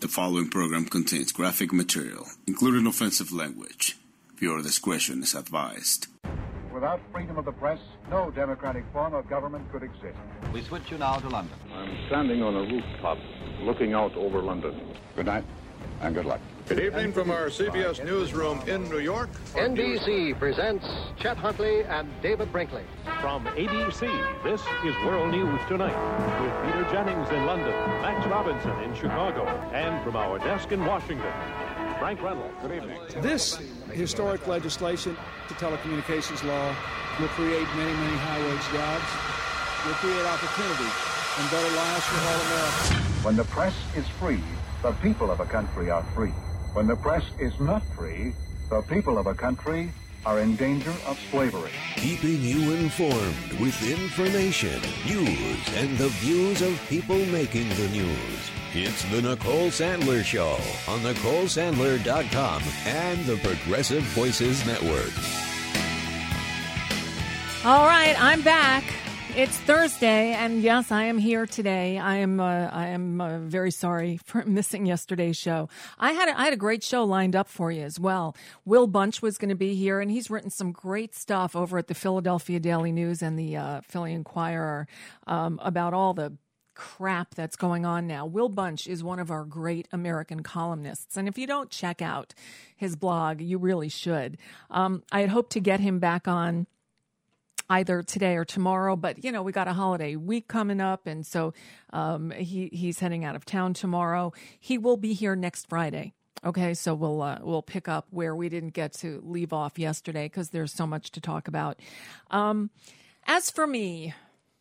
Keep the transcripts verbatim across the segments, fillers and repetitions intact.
The following program contains graphic material, including offensive language. Viewer discretion is advised. Without freedom of the press, no democratic form of government could exist. We switch you now to London. I'm standing on a rooftop looking out over London. Good night and good luck. Good evening from our C B S newsroom in New York. N B C presents Chet Huntley and David Brinkley. From A B C, this is World News Tonight with Peter Jennings in London, Max Robinson in Chicago, and from our desk in Washington, Frank Reynolds. Good evening. This historic legislation, the telecommunications law, will create many, many high-wage jobs, will create opportunity and better lives for all Americans. When the press is free, the people of a country are free. When the press is not free, the people of a country are in danger of slavery. Keeping you informed with information, news, and the views of people making the news. It's the Nicole Sandler Show on Nicole Sandler dot com and the Progressive Voices Network. All right, I'm back. It's Thursday, and yes, I am here today. I am uh, I am uh, very sorry for missing yesterday's show. I had a, I had a great show lined up for you as well. Will Bunch was going to be here, and he's written some great stuff over at the Philadelphia Daily News and the uh, Philly Inquirer um, about all the crap that's going on now. Will Bunch is one of our great American columnists, and if you don't check out his blog, you really should. Um, I had hoped to get him back on either today or tomorrow, but you know, we got a holiday week coming up, and so um, he he's heading out of town tomorrow. He will be here next Friday. Okay, so we'll uh, we'll pick up where we didn't get to leave off yesterday because there's so much to talk about. Um, as for me,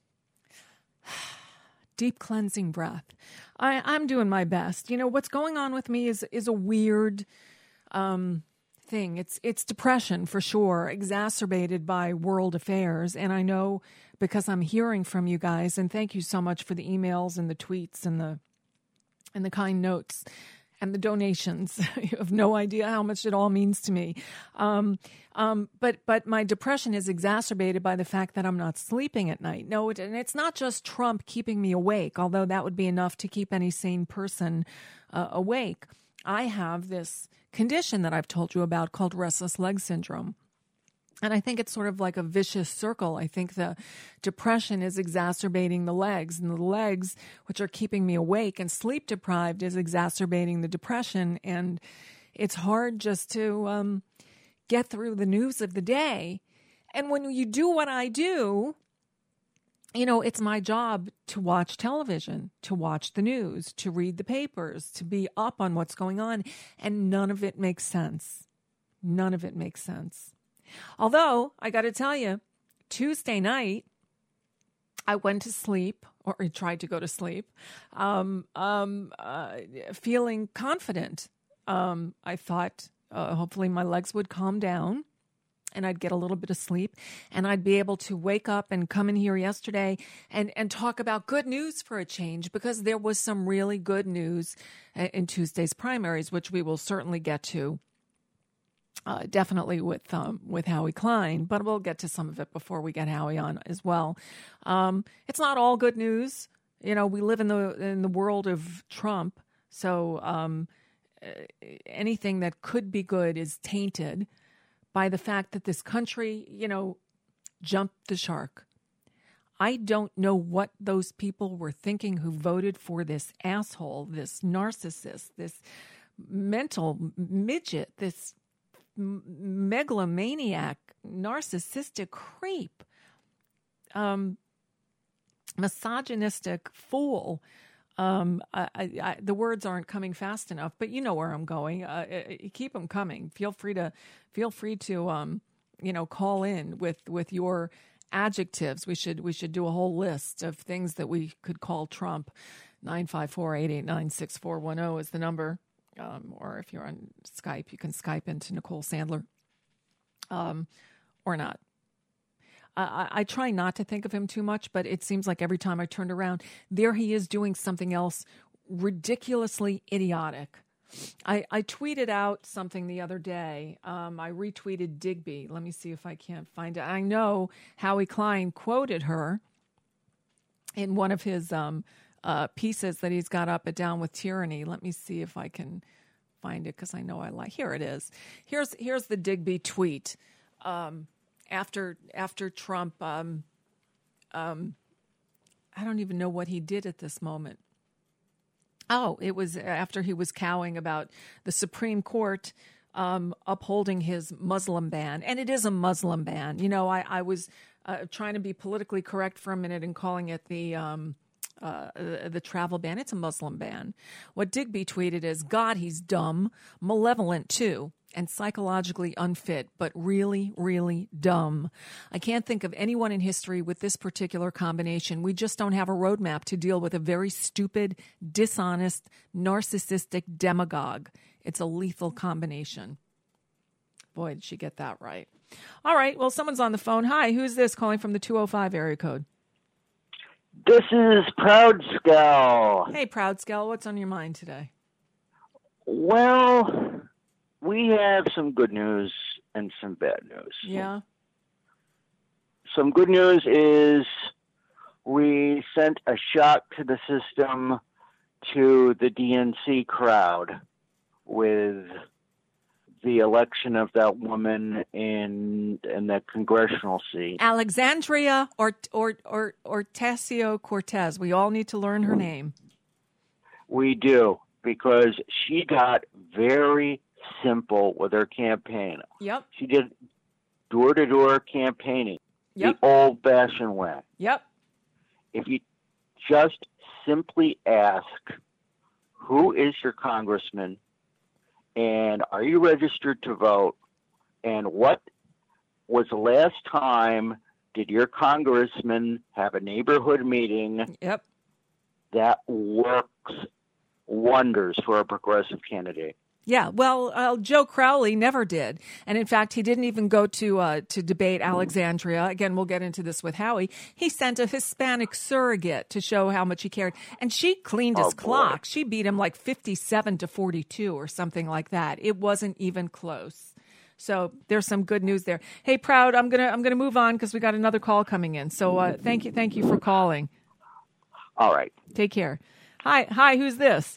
deep cleansing breath. I, I'm doing my best. You know, what's going on with me is is a weird Um, thing. It's it's depression for sure, exacerbated by world affairs. And I know because I'm hearing from you guys, and thank you so much for the emails and the tweets and the and the kind notes and the donations. You have no idea how much it all means to me. Um, um, but but my depression is exacerbated by the fact that I'm not sleeping at night. No, it, and it's not just Trump keeping me awake, although that would be enough to keep any sane person uh, awake. I have this condition that I've told you about called restless leg syndrome. And I think it's sort of like a vicious circle. I think the depression is exacerbating the legs, and the legs, which are keeping me awake and sleep deprived, is exacerbating the depression. And it's hard just to um, get through the news of the day. And when you do what I do, you know, it's my job to watch television, to watch the news, to read the papers, to be up on what's going on. And none of it makes sense. None of it makes sense. Although, I got to tell you, Tuesday night, I went to sleep, or I tried to go to sleep, um, um, uh, feeling confident. Um, I thought uh, hopefully my legs would calm down, and I'd get a little bit of sleep, and I'd be able to wake up and come in here yesterday and, and talk about good news for a change, because there was some really good news in Tuesday's primaries, which we will certainly get to, uh, definitely with um, with Howie Klein, but we'll get to some of it before we get Howie on as well. Um, it's not all good news. You know, we live in the in the world of Trump, so um, anything that could be good is tainted by the fact that this country, you know, jumped the shark. I don't know what those people were thinking who voted for this asshole, this narcissist, this mental midget, this megalomaniac, narcissistic creep, um, misogynistic fool. Um, I, I, the words aren't coming fast enough, but you know where I'm going. Uh, keep them coming. Feel free to, feel free to, um, you know, call in with, with your adjectives. We should, we should do a whole list of things that we could call Trump. nine five four, eight eight nine, six four one zero is the number. Um, or if you're on Skype, you can Skype into Nicole Sandler, um, or not. I, I try not to think of him too much, but it seems like every time I turned around, there he is doing something else ridiculously idiotic. I, I tweeted out something the other day. Um, I retweeted Digby. Let me see if I can't find it. I know Howie Klein quoted her in one of his um, uh, pieces that he's got up at Down with Tyranny. Let me see if I can find it because I know I like. Here it is. Here's here's the Digby tweet um, after after Trump. Um, um, I don't even know what he did at this moment. Oh, it was after he was cowing about the Supreme Court um, upholding his Muslim ban. And it is a Muslim ban. You know, I, I was uh, trying to be politically correct for a minute and calling it the um, uh, the travel ban. It's a Muslim ban. What Digby tweeted is, God, he's dumb, malevolent too, and psychologically unfit, but really, really dumb. I can't think of anyone in history with this particular combination. We just don't have a roadmap to deal with a very stupid, dishonest, narcissistic demagogue. It's a lethal combination. Boy, did she get that right. All right, well, someone's on the phone. Hi, who's this calling from the two oh five area code? This is Proud Skull. Hey, Proud Skull, what's on your mind today? Well, we have some good news and some bad news. Yeah. Some good news is we sent a shock to the system to the D N C crowd with the election of that woman in in that congressional seat. Alexandria or or or Ocasio-Cortez. We all need to learn her name. We do, because she got very simple with her campaign. Yep. She did door-to-door campaigning, yep. the old-fashioned way. Yep. If you just simply ask, who is your congressman, and are you registered to vote, and what was the last time did your congressman have a neighborhood meeting? Yep. That works wonders for a progressive candidate. Yeah, well, uh, Joe Crowley never did. And in fact, he didn't even go to uh, to debate Alexandria. Again, we'll get into this with Howie. He sent a Hispanic surrogate to show how much he cared. And she cleaned his oh, clock. She beat him like fifty-seven to forty-two or something like that. It wasn't even close. So there's some good news there. Hey, Proud, I'm going to I'm gonna move on because we got another call coming in. So uh, thank you. Thank you for calling. All right. Take care. Hi. Hi, who's this?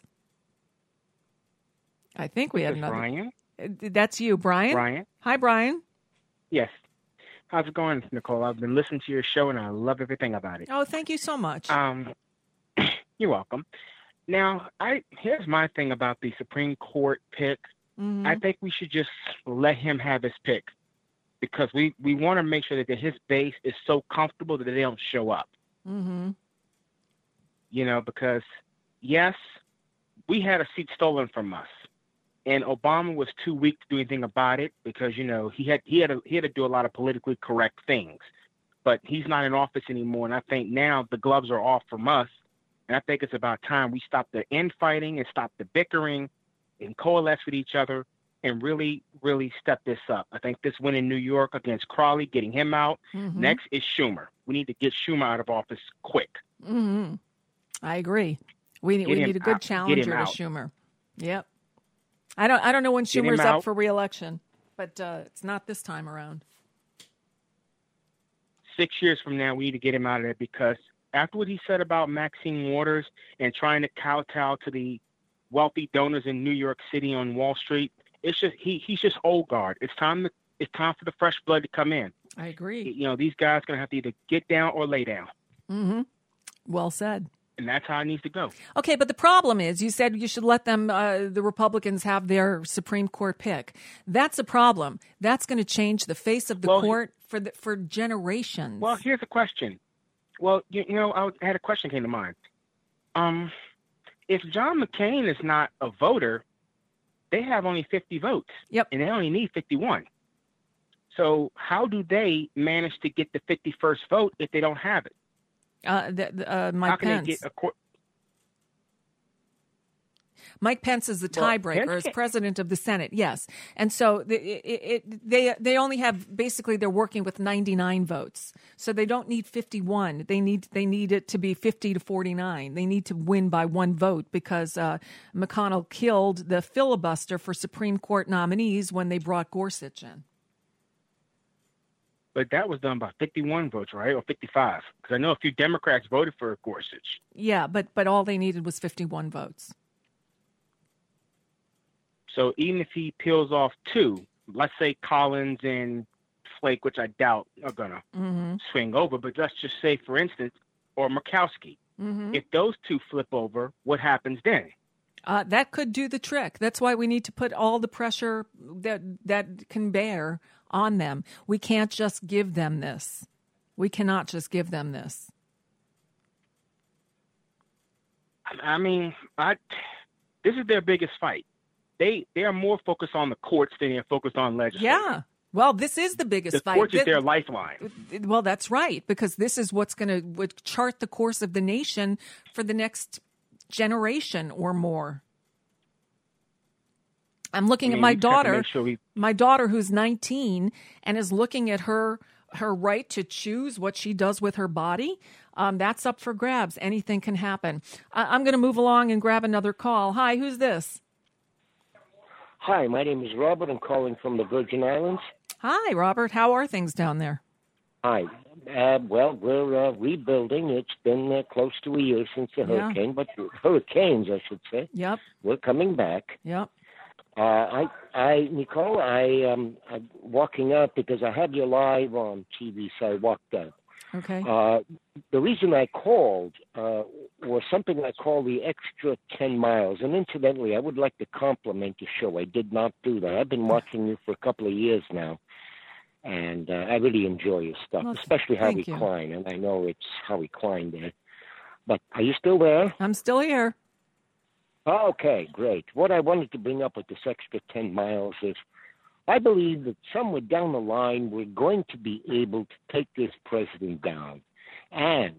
I think we this have another. Brian. That's you, Brian? Brian. Hi, Brian. Yes. How's it going, Nicole? I've been listening to your show, and I love everything about it. Oh, thank you so much. Um, you're welcome. Now, I here's my thing about the Supreme Court pick. Mm-hmm. I think we should just let him have his pick, because we, we want to make sure that his base is so comfortable that they don't show up. Mm-hmm. You know, because, yes, we had a seat stolen from us. And Obama was too weak to do anything about it because, you know, he had he had a, he had to do a lot of politically correct things. But he's not in office anymore, and I think now the gloves are off from us. And I think it's about time we stop the infighting and stop the bickering and coalesce with each other and really, really step this up. I think this win in New York against Crowley, getting him out. Mm-hmm. Next is Schumer. We need to get Schumer out of office quick. Mm-hmm. I agree. We need, we need a good out. challenger to Schumer. Yep. I don't I don't know when Schumer's up for re-election, but uh, it's not this time around. Six years from now, we need to get him out of there, because after what he said about Maxine Waters and trying to kowtow to the wealthy donors in New York City on Wall Street, it's just he he's just old guard. It's time to it's time for the fresh blood to come in. I agree. You know, these guys are going to have to either get down or lay down. Mm-hmm. Well said. And that's how it needs to go. Okay, but the problem is, you said you should let them, uh, the Republicans, have their Supreme Court pick. That's a problem. That's going to change the face of the well, court for the, for generations. Well, here's a question. Well, you, you know, I had a question came to mind. Um, if John McCain is not a voter, they have only fifty votes. Yep. And they only need fifty-one. So how do they manage to get the fifty-first vote if they don't have it? Uh, the, the, uh, Mike How can Pence. They get a court? Mike Pence is the Well, tiebreaker Pence as president of the Senate. Yes, and so the, it, it, they they only have basically they're working with ninety-nine votes, so they don't need fifty-one. They need they need it to be fifty to forty-nine. They need to win by one vote, because uh, McConnell killed the filibuster for Supreme Court nominees when they brought Gorsuch in. but that was done by fifty-one votes, right, or fifty-five? Because I know a few Democrats voted for Gorsuch. Yeah, but but all they needed was fifty-one votes. So even if he peels off two, let's say Collins and Flake, which I doubt are gonna mm-hmm. swing over, but let's just say, for instance, or Murkowski, mm-hmm. if those two flip over, what happens then? Uh, that could do the trick. That's why we need to put all the pressure that that can bear on them. We can't just give them this. We cannot just give them this. I mean, I, this is their biggest fight. They they are more focused on the courts than they're focused on legislation. Yeah. Well, this is the biggest the fight. The courts this, is their lifeline. Well, that's right, because this is what's going to chart the course of the nation for the next generation or more. I'm looking I mean, at my daughter, sure we... my daughter who's nineteen, and is looking at her her right to choose what she does with her body. Um, that's up for grabs. Anything can happen. I- I'm going to move along and grab another call. Hi, who's this? Hi, my name is Robert. I'm calling from the Virgin Islands. Hi, Robert. How are things down there? Hi. Uh, well, we're uh, rebuilding. It's been uh, close to a year since the Yeah. hurricane, but hurricanes, I should say. Yep. We're coming back. Yep. Uh, I, I, Nicole, I, um, I'm walking out because I had you live on T V, so I walked out. Okay. Uh, the reason I called uh, was something I call the extra ten miles. And incidentally, I would like to compliment your show. I did not do that. I've been watching you for a couple of years now, and uh, I really enjoy your stuff, Well, especially Howie you. Klein. And I know it's Howie Klein there. But are you still there? I'm still here. Oh, okay, great. What I wanted to bring up with this extra ten miles is I believe that somewhere down the line we're going to be able to take this president down, and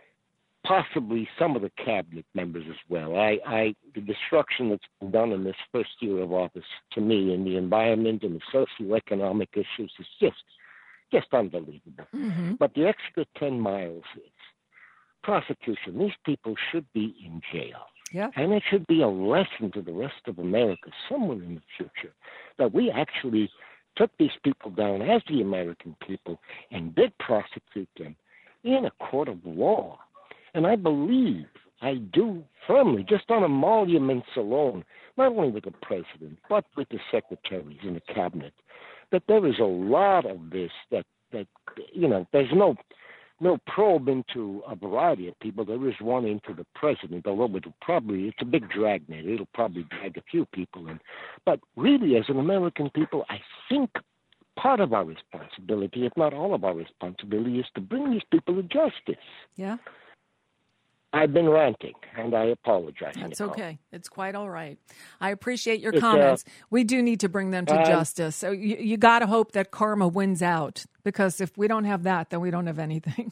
possibly some of the cabinet members as well. I, I the destruction that's been done in this first year of office, to me, in the environment and the socioeconomic issues is just just unbelievable. Mm-hmm. But the extra ten miles is prosecution. These people should be in jail. Yeah. And it should be a lesson to the rest of America somewhere in the future that we actually took these people down as the American people and did prosecute them in a court of law. And I believe, I do firmly, just on emoluments alone, not only with the president, but with the secretaries and the cabinet, that there is a lot of this that, that you know, there's no... no probe into a variety of people. There is one into the president, although it'll probably, it's a big dragnet. It'll probably drag a few people in. But really, as an American people, I think part of our responsibility, if not all of our responsibility, is to bring these people to justice. Yeah. I've been ranting, and I apologize. That's Nicole. okay. It's quite all right. I appreciate your It's, uh, comments. We do need to bring them to um, justice. So you, you got to hope that karma wins out, because if we don't have that, then we don't have anything.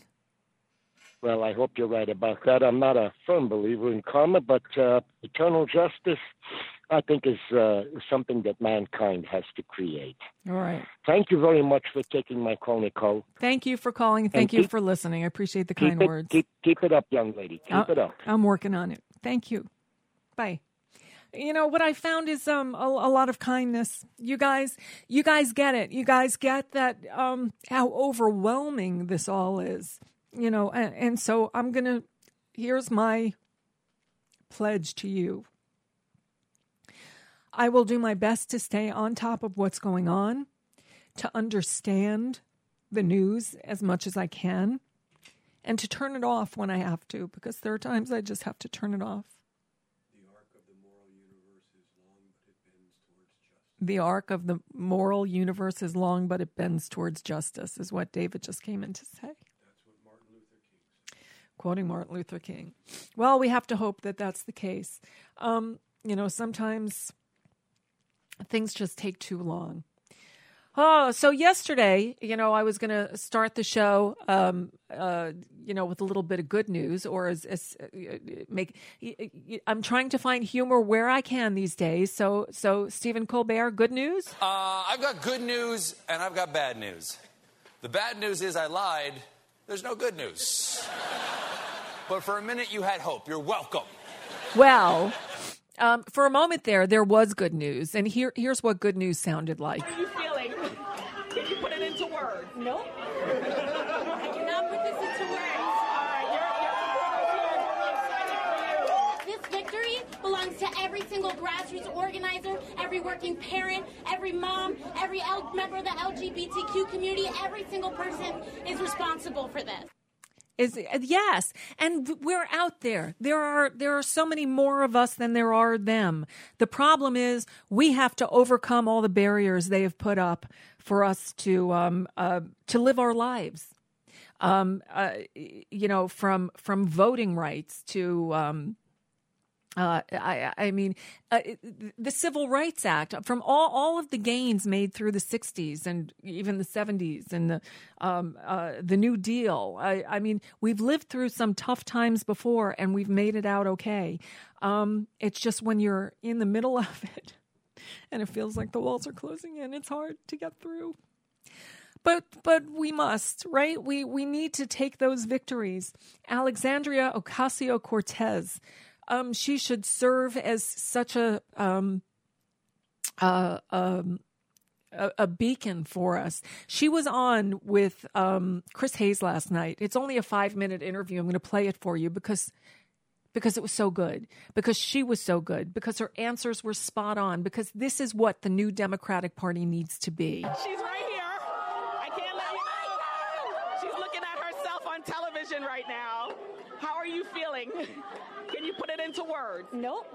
Well, I hope you're right about that. I'm not a firm believer in karma, but uh, eternal justice, I think, is uh, something that mankind has to create. All right. Thank you very much for taking my call, Nicole. Thank you for calling. Thank And you keep- for listening. I appreciate the Keep kind it, words. keep, keep it up, young lady. Keep I'll- it up. I'm working on it. Thank you. Bye. You know, what I found is um, a, a lot of kindness. You guys, you guys get it. You guys get that um, how overwhelming this all is. You know, and, and so I'm going to, here's my pledge to you. I will do my best to stay on top of what's going on, to understand the news as much as I can, and to turn it off when I have to, because there are times I just have to turn it off. The arc of the moral universe is long, but it bends towards justice, is what David just came in to say. Quoting Martin Luther King. Well, we have to hope that that's the case. Um, you know, sometimes things just take too long. Oh, so yesterday, you know, I was going to start the show, um, uh, you know, with a little bit of good news, or as, as uh, make. I'm trying to find humor where I can these days. So, so Stephen Colbert, good news. Uh, I've got good news and I've got bad news. The bad news is I lied. There's no good news. But for a minute, you had hope. You're welcome. Well, um, for a moment there, there was good news. And here, here's what good news sounded like. How are you feeling? Can you put it into words? No. to every single grassroots organizer, every working parent, every mom, every L- member of the L G B T Q community. Every single person is responsible for this. Is yes, and we're out there. There are there are so many more of us than there are them. The problem is we have to overcome all the barriers they have put up for us to um, uh, to live our lives. Um, uh, you know, from from voting rights to. Um, Uh, I, I mean, uh, the Civil Rights Act, from all, all of the gains made through the sixties and even the seventies and the um, uh, the New Deal. I, I mean, we've lived through some tough times before and we've made it out okay. Um, it's just when you're in the middle of it and it feels like the walls are closing in, it's hard to get through. But but we must, right? We, we need to take those victories. Alexandria Ocasio-Cortez. Um, she should serve as such a, um, uh, um, a a beacon for us. She was on with um, Chris Hayes last night. It's only a five minute interview. I'm going to play it for you because because it was so good, because she was so good, because her answers were spot on, because this is what the new Democratic Party needs to be. She's right here. I can't let you know. She's looking at herself on television right now. How are you feeling? Can you put it into words? Nope.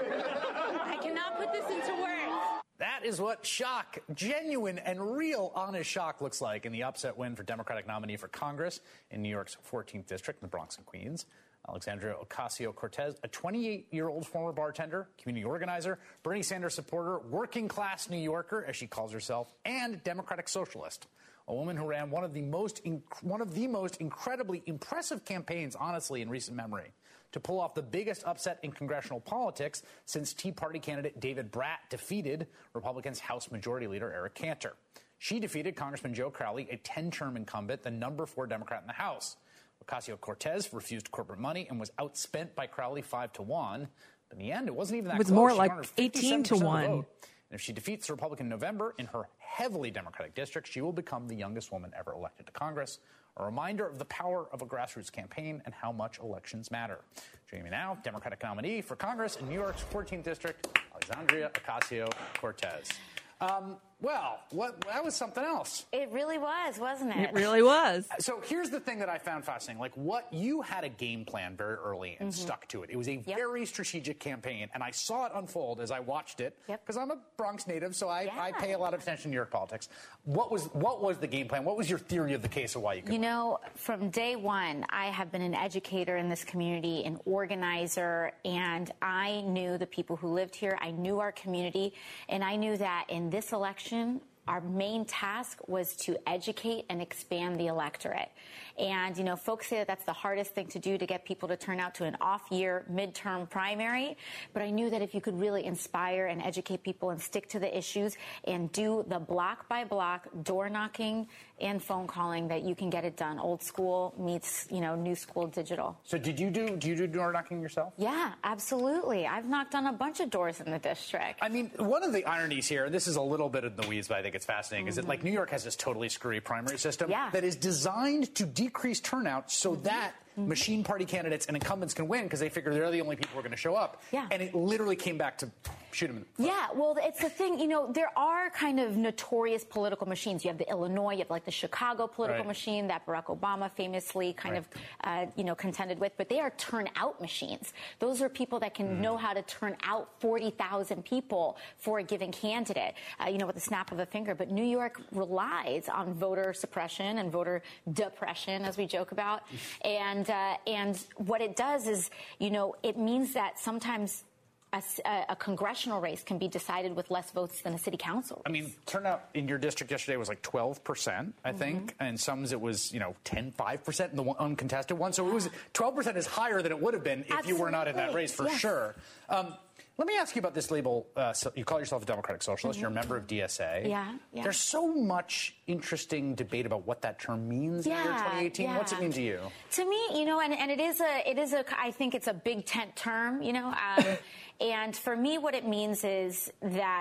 I cannot put this into words. That is what shock, genuine and real honest shock looks like in the upset win for Democratic nominee for Congress in New York's fourteenth District in the Bronx and Queens. Alexandria Ocasio-Cortez, a twenty-eight-year-old former bartender, community organizer, Bernie Sanders supporter, working-class New Yorker, as she calls herself, and Democratic socialist. A woman who ran one of the most inc- one of the most incredibly impressive campaigns, honestly, in recent memory, to pull off the biggest upset in congressional politics since Tea Party candidate David Brat defeated Republicans' House Majority Leader Eric Cantor. She defeated Congressman Joe Crowley, a ten-term incumbent, the number four Democrat in the House. Ocasio-Cortez refused corporate money and was outspent by Crowley five to one. But in the end, it wasn't even that close. It was more She like garnered eighteen to one. And if she defeats the Republican in November in her heavily Democratic district, she will become the youngest woman ever elected to Congress. A reminder of the power of a grassroots campaign and how much elections matter. Joining me now, Democratic nominee for Congress in New York's fourteenth District, Alexandria Ocasio-Cortez. Um, well, what, that was something else. It really was, wasn't it? It really was. So here's the thing that I found fascinating. Like, what you had a game plan very early and mm-hmm. stuck to it. It was a yep. very strategic campaign, and I saw it unfold as I watched it because yep. I'm a Bronx native, so I, yeah. I pay a lot of attention to New York politics. What was what was the game plan? What was your theory of the case of why you could You know, from day one, I have been an educator in this community, an organizer, and I knew the people who lived here. I knew our community, and I knew that in this election, our main task was to educate and expand the electorate. And, you know, folks say that that's the hardest thing to do, to get people to turn out to an off-year midterm primary. But I knew that if you could really inspire and educate people and stick to the issues and do the block-by-block door knocking and phone calling, that you can get it done. Old school meets, you know, new school digital. So did you do, do you do door knocking yourself? Yeah, absolutely. I've knocked on a bunch of doors in the district. I mean, one of the ironies here, this is a little bit in the weeds, but I think it's fascinating, mm-hmm. is that, like, New York has this totally screwy primary system yeah. that is designed to decrease turnout so mm-hmm. that mm-hmm. machine party candidates and incumbents can win because they figure they're the only people who are going to show up. Yeah. And it literally came back to shoot them in the foot. Yeah, well, it's the thing, you know, there are kind of notorious political machines. You have the Illinois, you have like the Chicago political right. machine that Barack Obama famously kind right. of, uh, you know, contended with. But they are turnout machines. Those are people that can mm. know how to turn out forty thousand people for a given candidate, uh, you know, with the snap of a finger. But New York relies on voter suppression and voter depression, as we joke about. and uh, and what it does is, you know, it means that sometimes A, a congressional race can be decided with less votes than a city council race. I mean, turnout in your district yesterday was like twelve percent, I mm-hmm. think. And some it was, you know, ten, five percent in the one uncontested one. So it was twelve percent is higher than it would have been if Absolutely. You were not in that race, for yes. sure. Um, let me ask you about this label. Uh, so you call yourself a Democratic Socialist. Mm-hmm. You're a member of D S A. Yeah, yeah. There's so much interesting debate about what that term means yeah, in the year twenty eighteen. Yeah. What's it mean to you? To me, you know, and, and it is a, it is a, I think it's a big tent term, you know. Um, and for me, what it means is that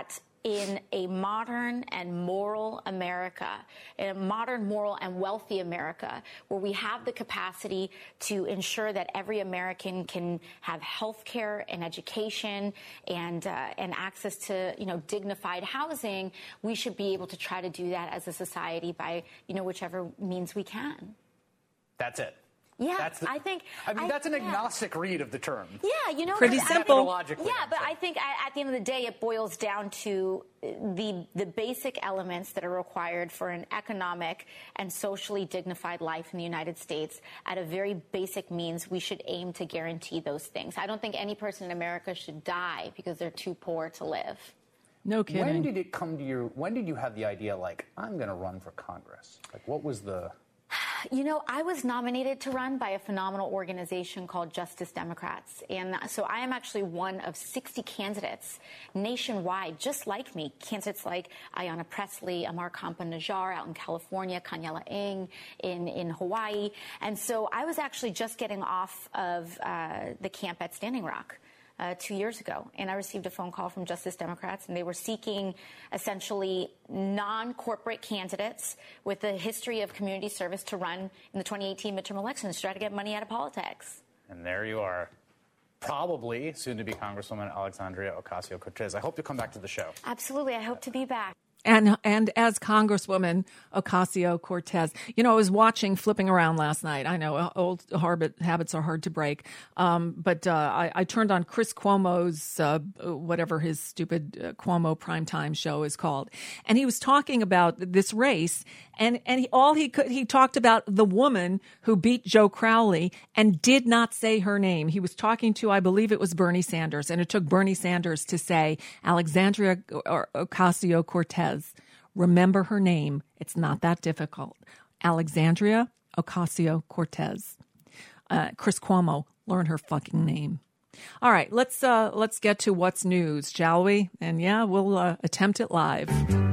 in a modern and moral America, in a modern, moral, and wealthy America, where we have the capacity to ensure that every American can have health care and education and uh, and access to, you know, dignified housing, we should be able to try to do that as a society by, you know, whichever means we can. That's it. Yeah, that's the, I think. I mean, I, that's an yeah. agnostic read of the term. Yeah, you know, pretty simple. Yeah, but I think at the end of the day, it boils down to the the basic elements that are required for an economic and socially dignified life in the United States. At a very basic means, we should aim to guarantee those things. I don't think any person in America should die because they're too poor to live. No kidding. When did it come to your? When did you have the idea, like, I'm going to run for Congress? Like, what was the? You know, I was nominated to run by a phenomenal organization called Justice Democrats. And so I am actually one of sixty candidates nationwide, just like me. Candidates like Ayanna Pressley, Amar Khampa-Najjar out in California, Kanyala Ng in, in Hawaii. And so I was actually just getting off of uh, the camp at Standing Rock. Uh, two years ago, and I received a phone call from Justice Democrats, and they were seeking essentially non-corporate candidates with a history of community service to run in the twenty eighteen midterm elections to try to get money out of politics. And there you are. Probably soon-to-be Congresswoman Alexandria Ocasio-Cortez. I hope you'll come back to the show. Absolutely. I hope to be back. And and as Congresswoman Ocasio-Cortez, you know, I was watching, flipping around last night. I know old habit, habits are hard to break, um, but uh, I, I turned on Chris Cuomo's, uh, whatever his stupid uh, Cuomo primetime show is called, and he was talking about this race, and and he, all he could he talked about the woman who beat Joe Crowley and did not say her name. He was talking to, I believe it was Bernie Sanders, and it took Bernie Sanders to say Alexandria Ocasio-Cortez. Remember her name. It's not that difficult. Alexandria Ocasio-Cortez. Uh, Chris Cuomo, learn her fucking name. All right, let's uh, let's get to what's news, shall we? And yeah, we'll uh, attempt it live.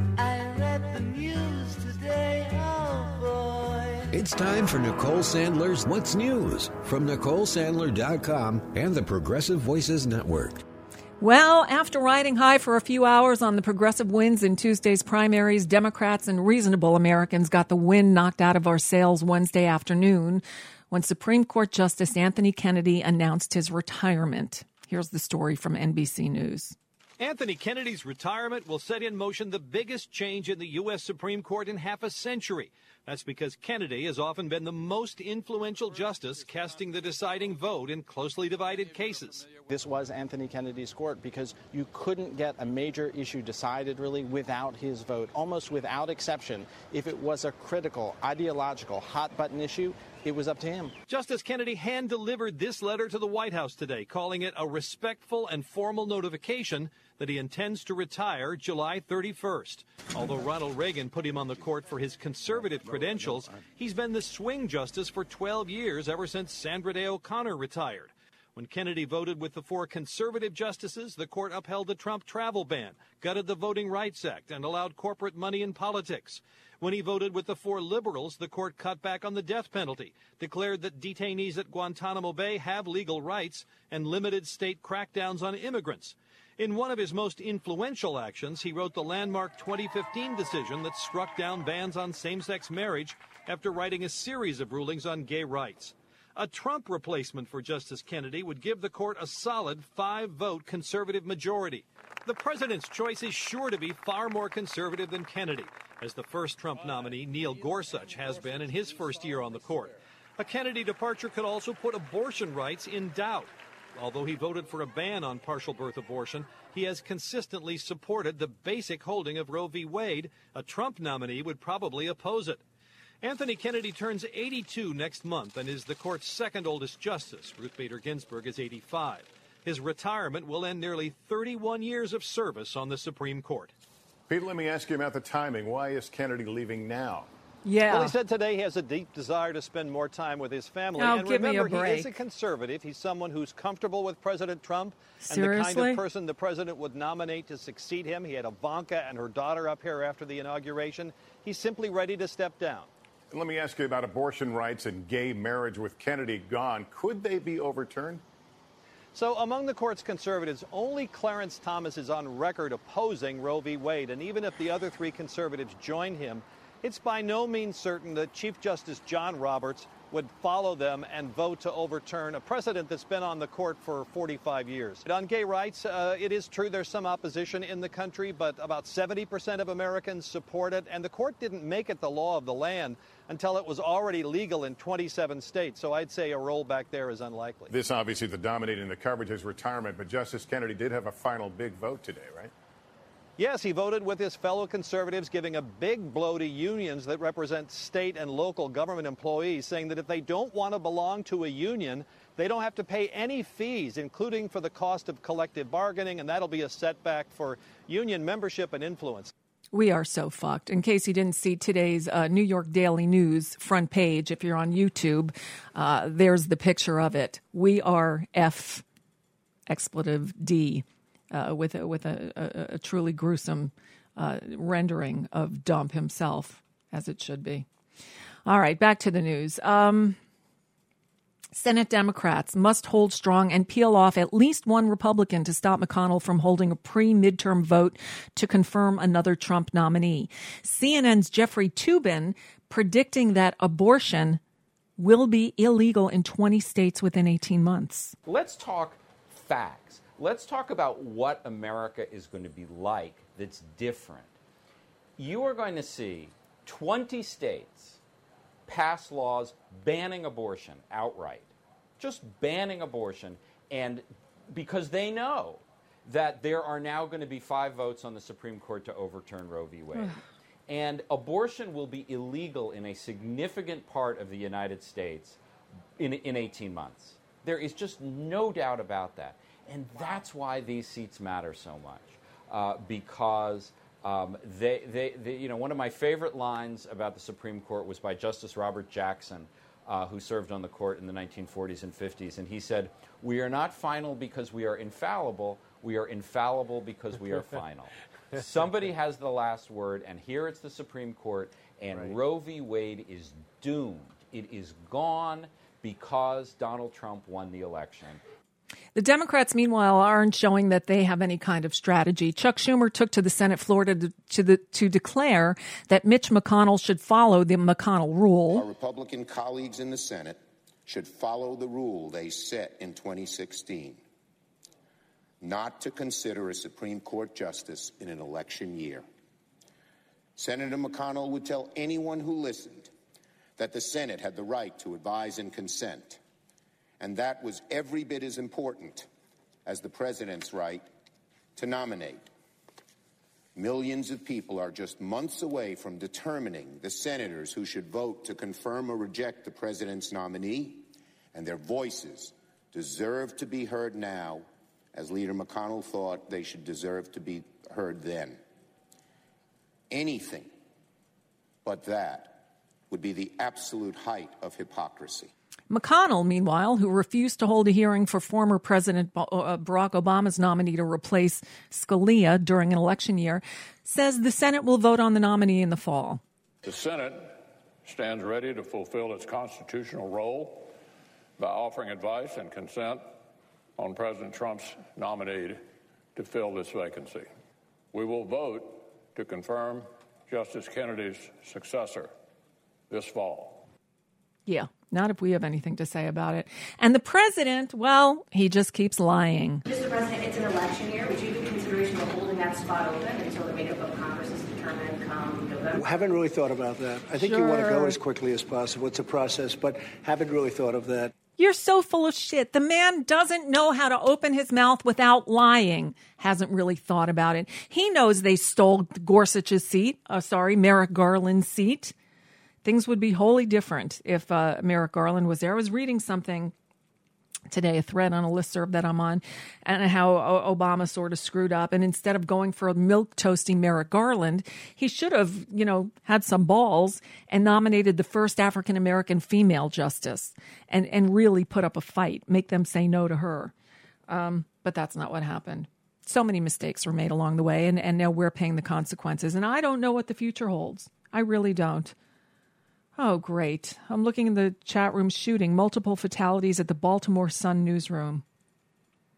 I read the news today, oh boy. It's time for Nicole Sandler's What's News from Nicole Sandler dot com and the Progressive Voices Network. Well, after riding high for a few hours on the progressive wins in Tuesday's primaries, Democrats and reasonable Americans got the wind knocked out of our sails Wednesday afternoon when Supreme Court Justice Anthony Kennedy announced his retirement. Here's the story from N B C News. Anthony Kennedy's retirement will set in motion the biggest change in the U S Supreme Court in half a century. That's because Kennedy has often been the most influential justice casting the deciding vote in closely divided cases. This was Anthony Kennedy's court because you couldn't get a major issue decided really without his vote, almost without exception. If it was a critical, ideological, hot-button issue, it was up to him. Justice Kennedy hand-delivered this letter to the White House today, calling it a respectful and formal notification that he intends to retire July thirty-first. Although Ronald Reagan put him on the court for his conservative credentials, he's been the swing justice for twelve years, ever since Sandra Day O'Connor retired. When Kennedy voted with the four conservative justices, the court upheld the Trump travel ban, gutted the Voting Rights Act, and allowed corporate money in politics. When he voted with the four liberals, the court cut back on the death penalty, declared that detainees at Guantanamo Bay have legal rights, and limited state crackdowns on immigrants. In one of his most influential actions, he wrote the landmark twenty fifteen decision that struck down bans on same-sex marriage after writing a series of rulings on gay rights. A Trump replacement for Justice Kennedy would give the court a solid five-vote conservative majority. The president's choice is sure to be far more conservative than Kennedy, as the first Trump nominee, Neil Gorsuch, has been in his first year on the court. A Kennedy departure could also put abortion rights in doubt. Although he voted for a ban on partial birth abortion, he has consistently supported the basic holding of Roe v. Wade. A Trump nominee would probably oppose it. Anthony Kennedy turns eighty-two next month and is the court's second oldest justice. Ruth Bader Ginsburg is eighty-five. His retirement will end nearly thirty-one years of service on the Supreme Court. Pete, let me ask you about the timing. Why is Kennedy leaving now? Yeah. Well, he said today he has a deep desire to spend more time with his family. Oh, and give remember, me a break. he is a conservative. He's someone who's comfortable with President Trump Seriously? and the kind of person the president would nominate to succeed him. He had Ivanka and her daughter up here after the inauguration. He's simply ready to step down. And let me ask you about abortion rights and gay marriage with Kennedy gone. Could they be overturned? So among the court's conservatives, only Clarence Thomas is on record opposing Roe v. Wade. And even if the other three conservatives join him, it's by no means certain that Chief Justice John Roberts would follow them and vote to overturn a precedent that's been on the court for forty-five years. On gay rights, uh, it is true there's some opposition in the country, but about seventy percent of Americans support it. And the court didn't make it the law of the land until it was already legal in twenty-seven states. So I'd say a rollback there is unlikely. This obviously the dominating the coverage is retirement, but Justice Kennedy did have a final big vote today, right? Yes, he voted with his fellow conservatives, giving a big blow to unions that represent state and local government employees, saying that if they don't want to belong to a union, they don't have to pay any fees, including for the cost of collective bargaining, and that'll be a setback for union membership and influence. We are so fucked. In case you didn't see today's uh, New York Daily News front page, if you're on YouTube, uh, there's the picture of it. We are F expletive D. Uh, with a, with a, a, a truly gruesome uh, rendering of Dump himself, as it should be. All right, back to the news. Um, Senate Democrats must hold strong and peel off at least one Republican to stop McConnell from holding a pre-midterm vote to confirm another Trump nominee. C N N's Jeffrey Toobin predicting that abortion will be illegal in twenty states within eighteen months. Let's talk facts. Let's talk about what America is going to be like that's different. You are going to see twenty states pass laws banning abortion outright, just banning abortion, and because they know that there are now going to be five votes on the Supreme Court to overturn Roe v. Wade. And abortion will be illegal in a significant part of the United States in, in eighteen months. There is just no doubt about that. And that's why these seats matter so much, uh, because um, they, they, they, you know, one of my favorite lines about the Supreme Court was by Justice Robert Jackson, uh, who served on the court in the nineteen forties and fifties. And he said, "We are not final because we are infallible. We are infallible because we are final." Somebody has the last word, and here it's the Supreme Court, and right. Roe v. Wade is doomed. It is gone because Donald Trump won the election. The Democrats, meanwhile, aren't showing that they have any kind of strategy. Chuck Schumer took to the Senate floor to, to, the, to declare that Mitch McConnell should follow the McConnell rule. Our Republican colleagues in the Senate should follow the rule they set in twenty sixteen, not to consider a Supreme Court justice in an election year. Senator McConnell would tell anyone who listened that the Senate had the right to advise and consent, and that was every bit as important as the president's right to nominate. Millions of people are just months away from determining the senators who should vote to confirm or reject the president's nominee, and their voices deserve to be heard now, as Leader McConnell thought they should deserve to be heard then. Anything but that would be the absolute height of hypocrisy. McConnell, meanwhile, who refused to hold a hearing for former President Barack Obama's nominee to replace Scalia during an election year, says the Senate will vote on the nominee in the fall. The Senate stands ready to fulfill its constitutional role by offering advice and consent on President Trump's nominee to fill this vacancy. We will vote to confirm Justice Kennedy's successor this fall. Yeah, not if we have anything to say about it. And the president, well, he just keeps lying. Mister President, it's an election year. Would you give consideration of holding that spot open until the makeup of Congress is determined come November? I haven't really thought about that. I think Sure. you want to go as quickly as possible. It's a process, but haven't really thought of that. You're so full of shit. The man doesn't know how to open his mouth without lying. Hasn't really thought about it. He knows they stole Gorsuch's seat. Uh, sorry, Merrick Garland's seat. Things would be wholly different if uh, Merrick Garland was there. I was reading something today, a thread on a listserv that I'm on, and how o- Obama sort of screwed up. And instead of going for a milk toasting Merrick Garland, he should have, you know, had some balls and nominated the first African American female justice and, and really put up a fight, make them say no to her. Um, but that's not what happened. So many mistakes were made along the way, and, and now we're paying the consequences. And I don't know what the future holds. I really don't. Oh, great. I'm looking in the chat room. Shooting, multiple fatalities at the Baltimore Sun newsroom.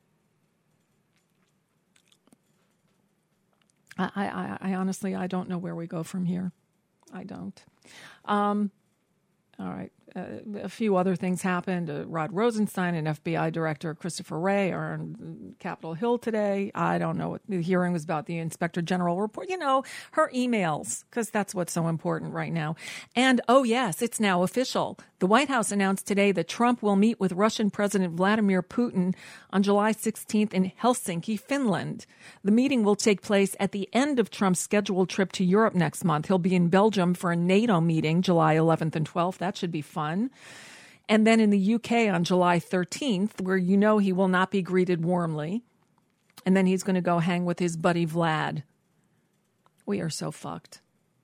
I, I, I honestly, I don't know where we go from here. I don't. Um, all right. Uh, a few other things happened. Uh, Rod Rosenstein and F B I Director Christopher Wray are on Capitol Hill today. I don't know what the hearing was about. The Inspector General report, you know, her emails, because that's what's so important right now. And, oh, yes, it's now official. The White House announced today that Trump will meet with Russian President Vladimir Putin on July sixteenth in Helsinki, Finland. The meeting will take place at the end of Trump's scheduled trip to Europe next month. He'll be in Belgium for a NATO meeting July eleventh and twelfth. That should be fun. And then in the U K on July thirteenth, where you know he will not be greeted warmly. And then he's going to go hang with his buddy Vlad. We are so fucked.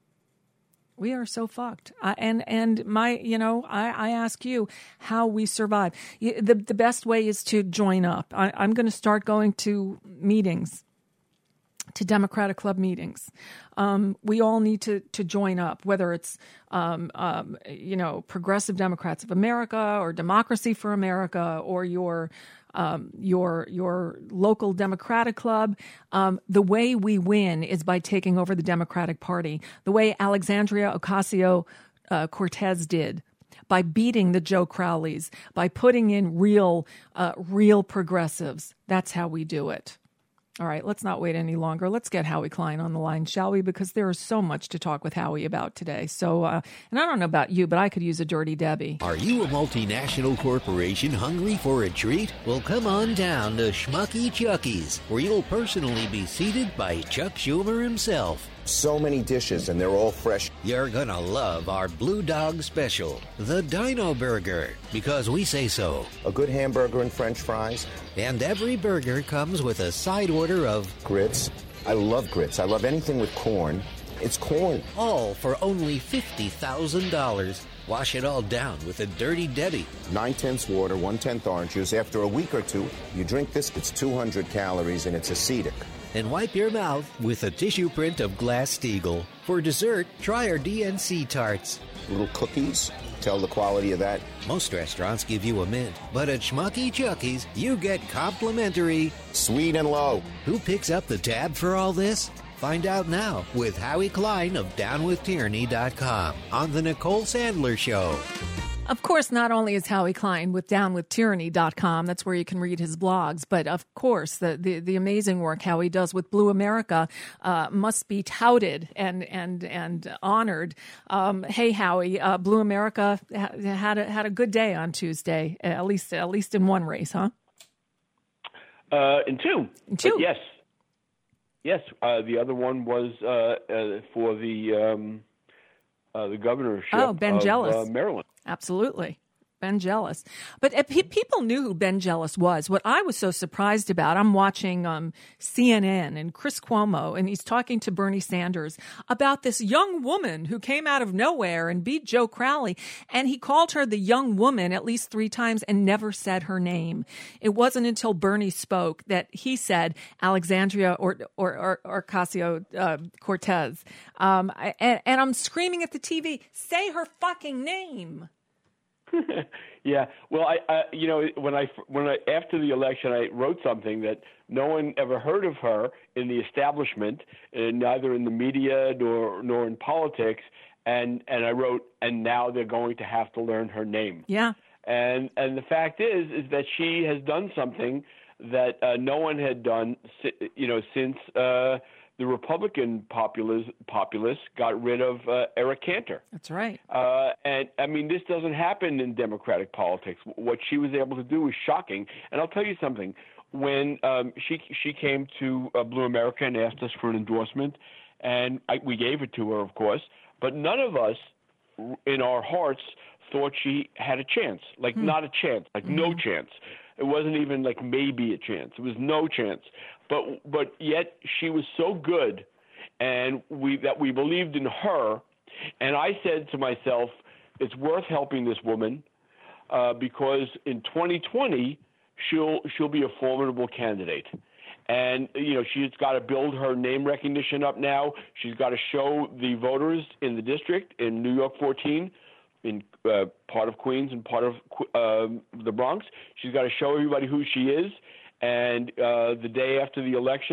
We are so fucked. Uh, and, and my, you know, I, I ask you how we survive. The, the best way is to join up. I, I'm going to start going to meetings, to Democratic Club meetings. Um, we all need to to join up, whether it's, um, um, you know, Progressive Democrats of America or Democracy for America or your um, your your local Democratic Club. Um, the way we win is by taking over the Democratic Party, the way Alexandria Ocasio-Cortez uh, did, by beating the Joe Crowleys, by putting in real uh, real progressives. That's how we do it. All right, let's not wait any longer. Let's get Howie Klein on the line, shall we? Because there is so much to talk with Howie about today. So, uh, and I don't know about you, but I could use a Dirty Debbie. Are you a multinational corporation hungry for a treat? Well, come on down to Schmucky Chucky's, where you'll personally be seated by Chuck Schumer himself. So many dishes, and they're all fresh. You're gonna love our Blue Dog Special, the Dino Burger, because we say so. A good hamburger and French fries. And every burger comes with a side order of grits. I love grits. I love anything with corn. It's corn. All for only fifty thousand dollars. Wash it all down with a Dirty Debbie. Nine-tenths water, one-tenth orange juice. After a week or two, you drink this. It's two hundred calories, and it's acetic. And wipe your mouth with a tissue print of Glass-Steagall. For dessert, try our D N C tarts. Little cookies. Tell the quality of that. Most restaurants give you a mint, but at Schmucky Chucky's, you get complimentary sweet and low. Who picks up the tab for all this? Find out now with Howie Klein of down with tyranny dot com on The Nicole Sandler Show. Of course, not only is Howie Klein with down with tyranny dot com, that's where you can read his blogs, but of course, the, the, the amazing work Howie does with Blue America uh, must be touted and and and honored. Um, hey, Howie, uh, Blue America ha- had a, had a good day on Tuesday, at least at least in one race, huh? Uh, in two. In two. But yes. Yes. Uh, the other one was uh, uh, for the um, uh, the governorship oh, Ben of Jealous. Uh, Maryland. Absolutely. Ben Jealous. But uh, pe- people knew who Ben Jealous was. What I was so surprised about, I'm watching um, C N N and Chris Cuomo, and he's talking to Bernie Sanders about this young woman who came out of nowhere and beat Joe Crowley. And he called her the young woman at least three times and never said her name. It wasn't until Bernie spoke that he said Alexandria or, or, or Ocasio-Cortez. Uh, um, and, and I'm screaming at the T V, say her fucking name. Yeah, well, I, I, you know, when I, when I, after the election, I wrote something that no one ever heard of her in the establishment, uh, neither in the media nor nor in politics, and and I wrote, and now they're going to have to learn her name. Yeah, and and the fact is, is that she has done something that uh, no one had done, you know, since uh, the Republican populace, populace got rid of uh, Eric Cantor. That's right. Uh, and, I mean, this doesn't happen in Democratic politics. What she was able to do is shocking. And I'll tell you something. When um, she she came to uh, Blue America and asked us for an endorsement, and I, we gave it to her, of course, but none of us in our hearts thought she had a chance, like hmm. not a chance, like mm-hmm. no chance. It wasn't even like maybe a chance. It was no chance. But but yet she was so good, and we that we believed in her. And I said to myself, it's worth helping this woman uh, because in twenty twenty she'll she'll be a formidable candidate. And you know she's got to build her name recognition up now. She's got to show the voters in the district in New York fourteen. In uh, part of Queens and part of uh, the Bronx. She's got to show everybody who she is. And uh, the day after the election,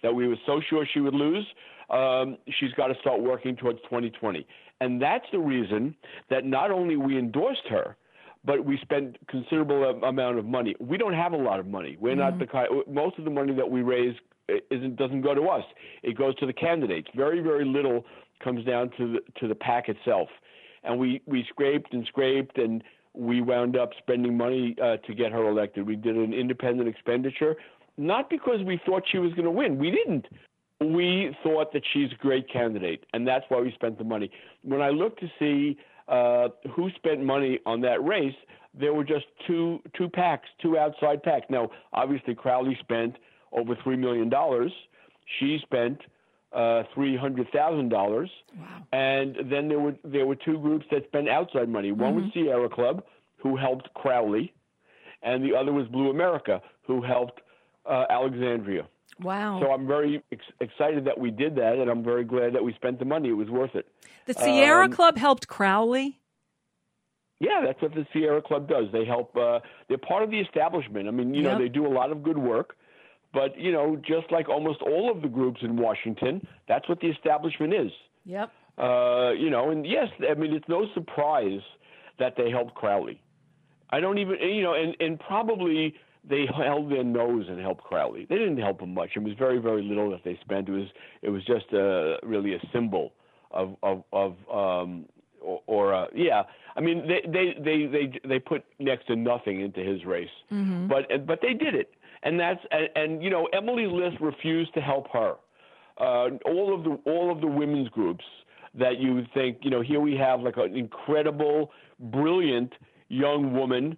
that we were so sure she would lose, um, she's got to start working towards twenty twenty. And that's the reason that not only we endorsed her, but we spent considerable amount of money. We don't have a lot of money. We're mm-hmm. not the kind. Most of the money that we raise isn't doesn't go to us. It goes to the candidates. Very, very little comes down to the to the PAC itself. And we, we scraped and scraped, and we wound up spending money uh, to get her elected. We did an independent expenditure, not because we thought she was going to win. We didn't. We thought that she's a great candidate, and that's why we spent the money. When I looked to see uh, who spent money on that race, there were just two two PACs, two outside PACs. Now, obviously, Crowley spent over three million dollars. She spent uh, three hundred thousand dollars. Wow. And then there were there were two groups that spent outside money. One mm-hmm. was Sierra Club, who helped Crowley, and the other was Blue America, who helped uh, Alexandria. Wow. So I'm very ex- excited that we did that, and I'm very glad that we spent the money. It was worth it. The Sierra um, Club helped Crowley? Yeah, that's what the Sierra Club does. They help. Uh, they're part of the establishment. I mean, you Yep. know, they do a lot of good work. But, you know, just like almost all of the groups in Washington, that's what the establishment is. Yep. Uh, you know, and yes, I mean, it's no surprise that they helped Crowley. I don't even, you know, and, and probably they held their nose and helped Crowley. They didn't help him much. It was very, very little that they spent. It was, it was just uh, really a symbol of, of, of um, or, or uh, yeah. I mean, they, they, they, they, they put next to nothing into his race, mm-hmm. but, but they did it. And that's and, and you know, Emily List refused to help her. Uh, all of the all of the women's groups that you would think, you know, here we have like an incredible, brilliant young woman,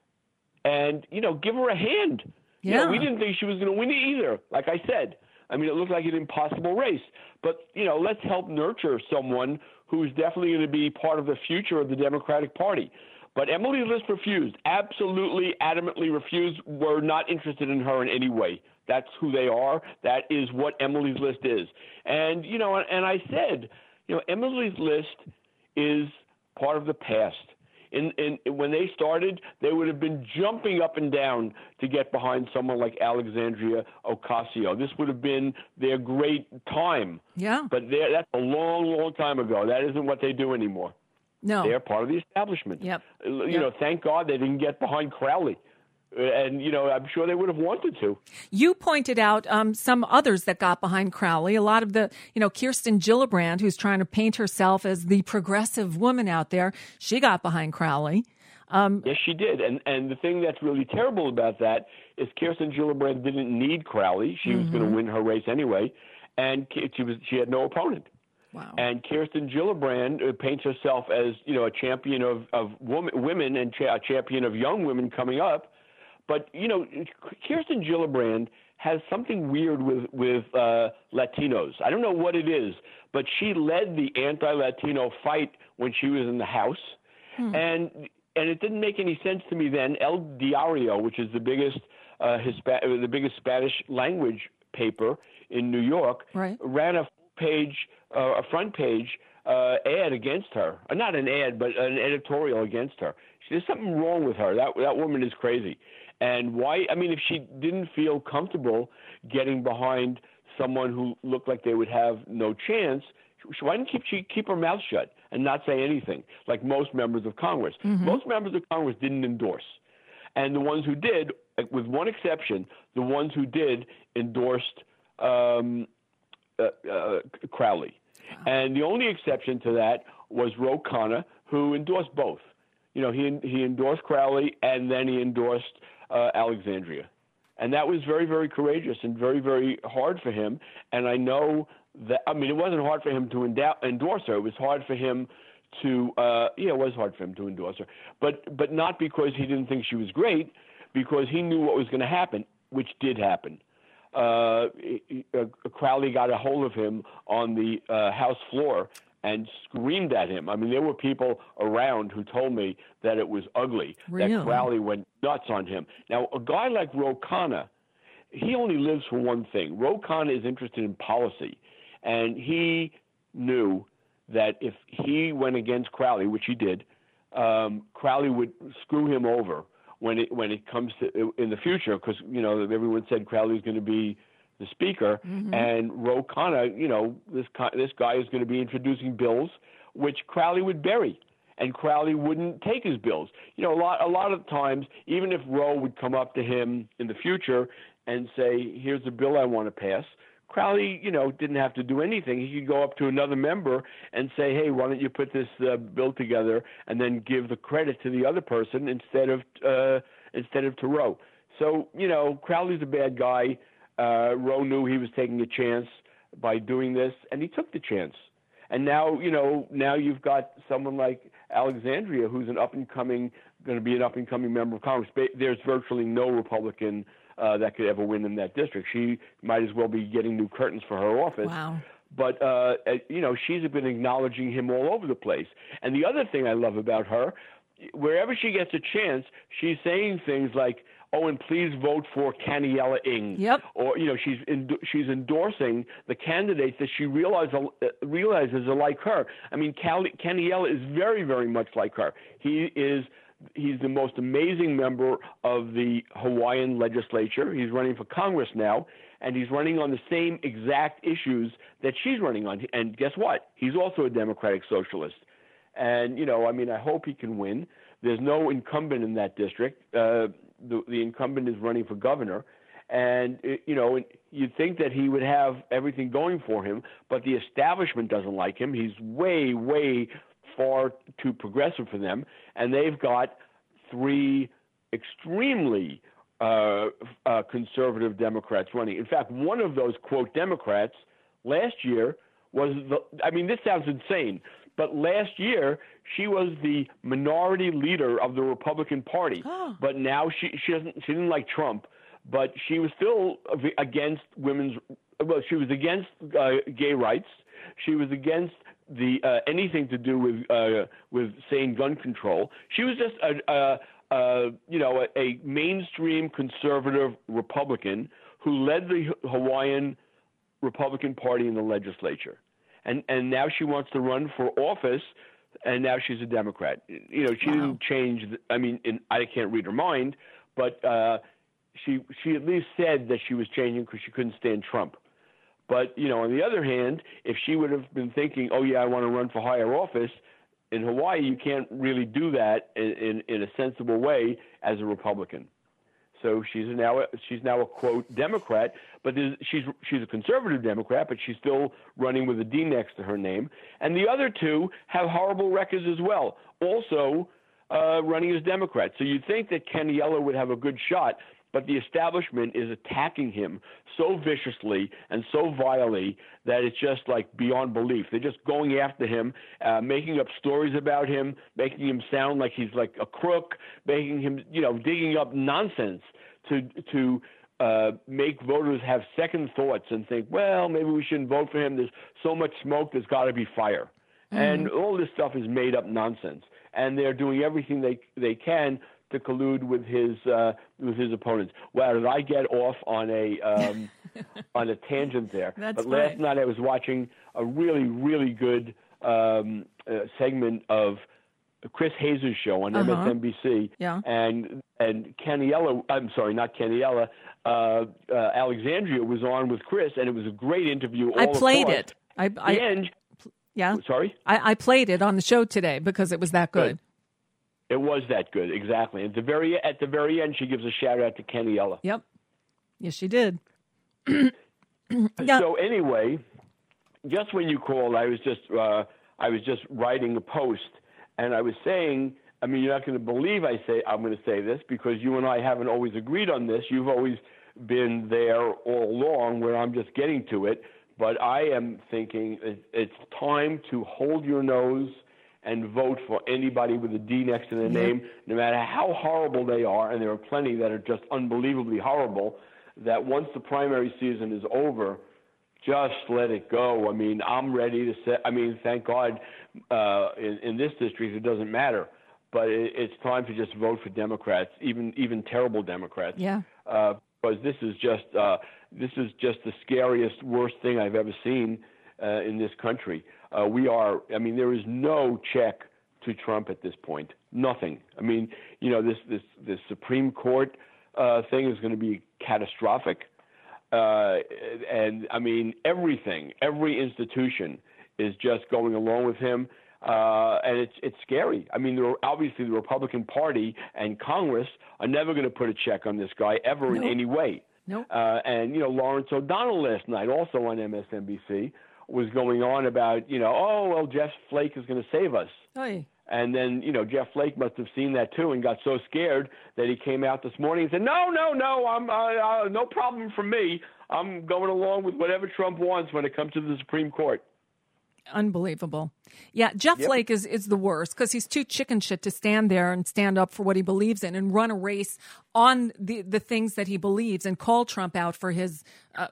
and you know, give her a hand. Yeah. You know, we didn't think she was going to win it either. Like I said, I mean, it looked like an impossible race. But you know, let's help nurture someone who's definitely going to be part of the future of the Democratic Party. But Emily List refused, absolutely, adamantly refused. We're not interested in her in any way. That's who they are. That is what Emily's List is. And, you know, and I said, you know, Emily's List is part of the past. In, in, when they started, they would have been jumping up and down to get behind someone like Alexandria Ocasio. This would have been their great time. Yeah. But that's a long, long time ago. That isn't what they do anymore. No. They're part of the establishment. Yep. You yep. know, thank God they didn't get behind Crowley. And, you know, I'm sure they would have wanted to. You pointed out um, some others that got behind Crowley. A lot of the, you know, Kirsten Gillibrand, who's trying to paint herself as the progressive woman out there, she got behind Crowley. Um, yes, she did. And and the thing that's really terrible about that is Kirsten Gillibrand didn't need Crowley. She mm-hmm. was going to win her race anyway. And she was she had no opponent. Wow. And Kirsten Gillibrand uh, paints herself as, you know, a champion of, of woman, women and cha- a champion of young women coming up. But, you know, Kirsten Gillibrand has something weird with, with uh, Latinos. I don't know what it is, but she led the anti-Latino fight when she was in the House. Hmm. And and it didn't make any sense to me then. El Diario, which is the biggest, uh, Hispa- the biggest Spanish language paper in New York, right. ran a page, uh, a front page uh, ad against her. Uh, not an ad, but an editorial against her. There's something wrong with her. That that woman is crazy. And why? I mean, if she didn't feel comfortable getting behind someone who looked like they would have no chance, why didn't she keep her mouth shut and not say anything, like most members of Congress? Mm-hmm. Most members of Congress didn't endorse. And the ones who did, with one exception, the ones who did endorsed um, uh, uh, Crowley. Wow. And the only exception to that was Ro Khanna, who endorsed both. You know, he he endorsed Crowley, and then he endorsed uh, Alexandria. And that was very, very courageous and very, very hard for him. And I know that, I mean, it wasn't hard for him to enda- endorse her. It was hard for him to, uh, yeah, it was hard for him to endorse her. But, but not because he didn't think she was great, because he knew what was going to happen, which did happen. Uh, uh, Crowley got a hold of him on the uh, House floor and screamed at him. I mean, there were people around who told me that it was ugly, really? that Crowley went nuts on him. Now, a guy like Ro Khanna, he only lives for one thing. Ro Khanna is interested in policy, and he knew that if he went against Crowley, which he did, um, Crowley would screw him over when it when it comes to in the future, because you know everyone said Crowley was going to be the speaker, Mm-hmm. and Ro Khanna, you know, this this guy is going to be introducing bills which Crowley would bury, and Crowley wouldn't take his bills. You know, a lot a lot of times, even if Ro would come up to him in the future and say, "Here's a bill I want to pass," Crowley, you know, didn't have to do anything. He could go up to another member and say, "Hey, why don't you put this uh, bill together," and then give the credit to the other person instead of uh, instead of to Ro. So, you know, Crowley's a bad guy. Uh, Ro knew he was taking a chance by doing this, and he took the chance. And now, you know, now you've got someone like Alexandria, who's an up-and-coming, going to be an up-and-coming member of Congress. There's virtually no Republican uh, that could ever win in that district. She might as well be getting new curtains for her office. Wow. But, uh, you know, she's been acknowledging him all over the place. And the other thing I love about her, wherever she gets a chance, she's saying things like, "Oh, and please vote for Kaniela Ing." Yep. Or, you know, she's in, she's endorsing the candidates that she realize, uh, realizes are like her. I mean, Kaniela is very, very much like her. He is he's the most amazing member of the Hawaiian legislature. He's running for Congress now, and he's running on the same exact issues that she's running on. And guess what? He's also a Democratic socialist. And, you know, I mean, I hope he can win. There's no incumbent in that district. Uh, the, the incumbent is running for governor. And, it, you know, you'd think that he would have everything going for him, but the establishment doesn't like him. He's way, way far too progressive for them. And they've got three extremely uh, uh, conservative Democrats running. In fact, one of those, quote, Democrats last year was, the, I mean, this sounds insane, but last year she was the minority leader of the Republican Party. Oh. But now she she doesn't she didn't like Trump, but she was still against women's. Well, she was against uh, gay rights. She was against the uh, anything to do with uh, with sane gun control. She was just a, a, a you know a, a mainstream conservative Republican who led the Hawaiian Republican Party in the legislature. And and now she wants to run for office, and now she's a Democrat. You know, she wow. didn't change. The, I mean, in, I can't read her mind, but uh, she she at least said that she was changing because she couldn't stand Trump. But you know, on the other hand, if she would have been thinking, "Oh yeah, I want to run for higher office," in Hawaii, you can't really do that in in, in a sensible way as a Republican. So she's now a, she's now a quote Democrat, but she's she's a conservative Democrat, but she's still running with a D next to her name. And the other two have horrible records as well, also uh, running as Democrats. So you'd think that Kaniela would have a good shot, but the establishment is attacking him so viciously and so vilely that it's just like beyond belief. They're just going after him, uh, making up stories about him, making him sound like he's like a crook, making him, you know, digging up nonsense to to uh, make voters have second thoughts and think, well, maybe we shouldn't vote for him. There's so much smoke, there's got to be fire. Mm-hmm. And all this stuff is made up nonsense. And they're doing everything they they can to collude with his uh, with his opponents. Wow, did I get off on a um, on a tangent there? That's but last fine. night I was watching a really really good um, uh, segment of Chris Hayes' show on Uh-huh. M S N B C. Yeah. And and Kaniela, I'm sorry, not Kaniela, uh, uh, Alexandria was on with Chris, and it was a great interview. I all played across. it. I, The I end. yeah. Sorry. I, I played it on the show today because it was that good. It was that good, exactly. At the very at the very end, she gives a shout out to Kaniela. Yep. Yes, she did. Yeah. So anyway, just when you called, I was just uh, I was just writing a post, and I was saying, I mean, you're not going to believe I say I'm going to say this because you and I haven't always agreed on this. You've always been there all along, where I'm just getting to it. But I am thinking it's time to hold your nose and vote for anybody with a D next to their name, no matter how horrible they are, and there are plenty that are just unbelievably horrible, that once the primary season is over, just let it go. I mean, I'm ready to say, I mean, thank God uh, in, in this district it doesn't matter, but it, it's time to just vote for Democrats, even even terrible Democrats. Yeah. Uh, because this is just uh, this is just the scariest, worst thing I've ever seen uh, in this country. Uh, we are, I mean, there is no check to Trump at this point. Nothing. I mean, you know, this this this Supreme Court uh, thing is going to be catastrophic. Uh, and, I mean, everything, every institution is just going along with him. Uh, and it's it's scary. I mean, there are, obviously the Republican Party and Congress are never going to put a check on this guy ever Nope. in any way. Nope. Uh, and, you know, Lawrence O'Donnell last night, also on M S N B C, was going on about, you know, oh, well, Jeff Flake is going to save us. Oy. And then, you know, Jeff Flake must have seen that, too, and got so scared that he came out this morning and said, no, no, no, I'm uh, uh, no problem for me. I'm going along with whatever Trump wants when it comes to the Supreme Court. Unbelievable. Yeah, Jeff Yep. Flake is, is the worst because he's too chicken shit to stand there and stand up for what he believes in and run a race on the, the things that he believes and call Trump out for his uh,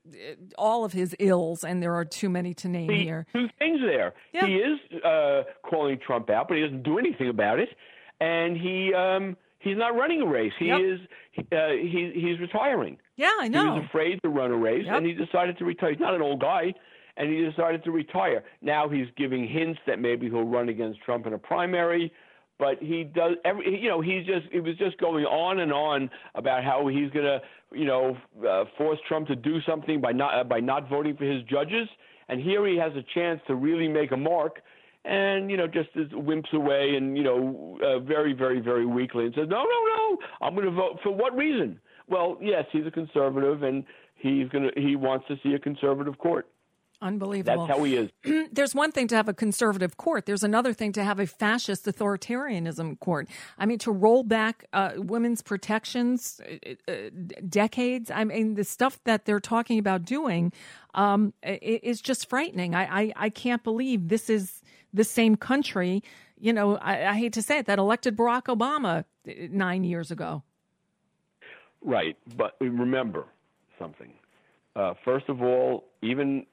all of his ills. And there are too many to name He- here. Two things there. Yeah. He is uh, calling Trump out, but he doesn't do anything about it. And he um, he's not running a race. He Yep. is uh, he, he's retiring. Yeah, I know. He was afraid to run a race, Yep. and he decided to retire. He's not an old guy, and he decided to retire. Now he's giving hints that maybe he'll run against Trump in a primary, but he does every. You know, he's just. It was just going on and on about how he's going to, you know, uh, force Trump to do something by not uh, by not voting for his judges. And here he has a chance to really make a mark. And, you know, just as wimps away and, you know, uh, very, very, very weakly and says, no, no, no, I'm going to vote. For what reason? Well, yes, he's a conservative, and he's going to he wants to see a conservative court. Unbelievable. That's how he is. There's one thing to have a conservative court. There's another thing to have a fascist authoritarianism court. I mean, to roll back uh, women's protections uh, uh, decades. I mean, the stuff that they're talking about doing um, is just frightening. I, I, I can't believe this is the same country. You know, I, I hate to say it, that elected Barack Obama nine years ago. Right. But remember something. Uh, first of all, even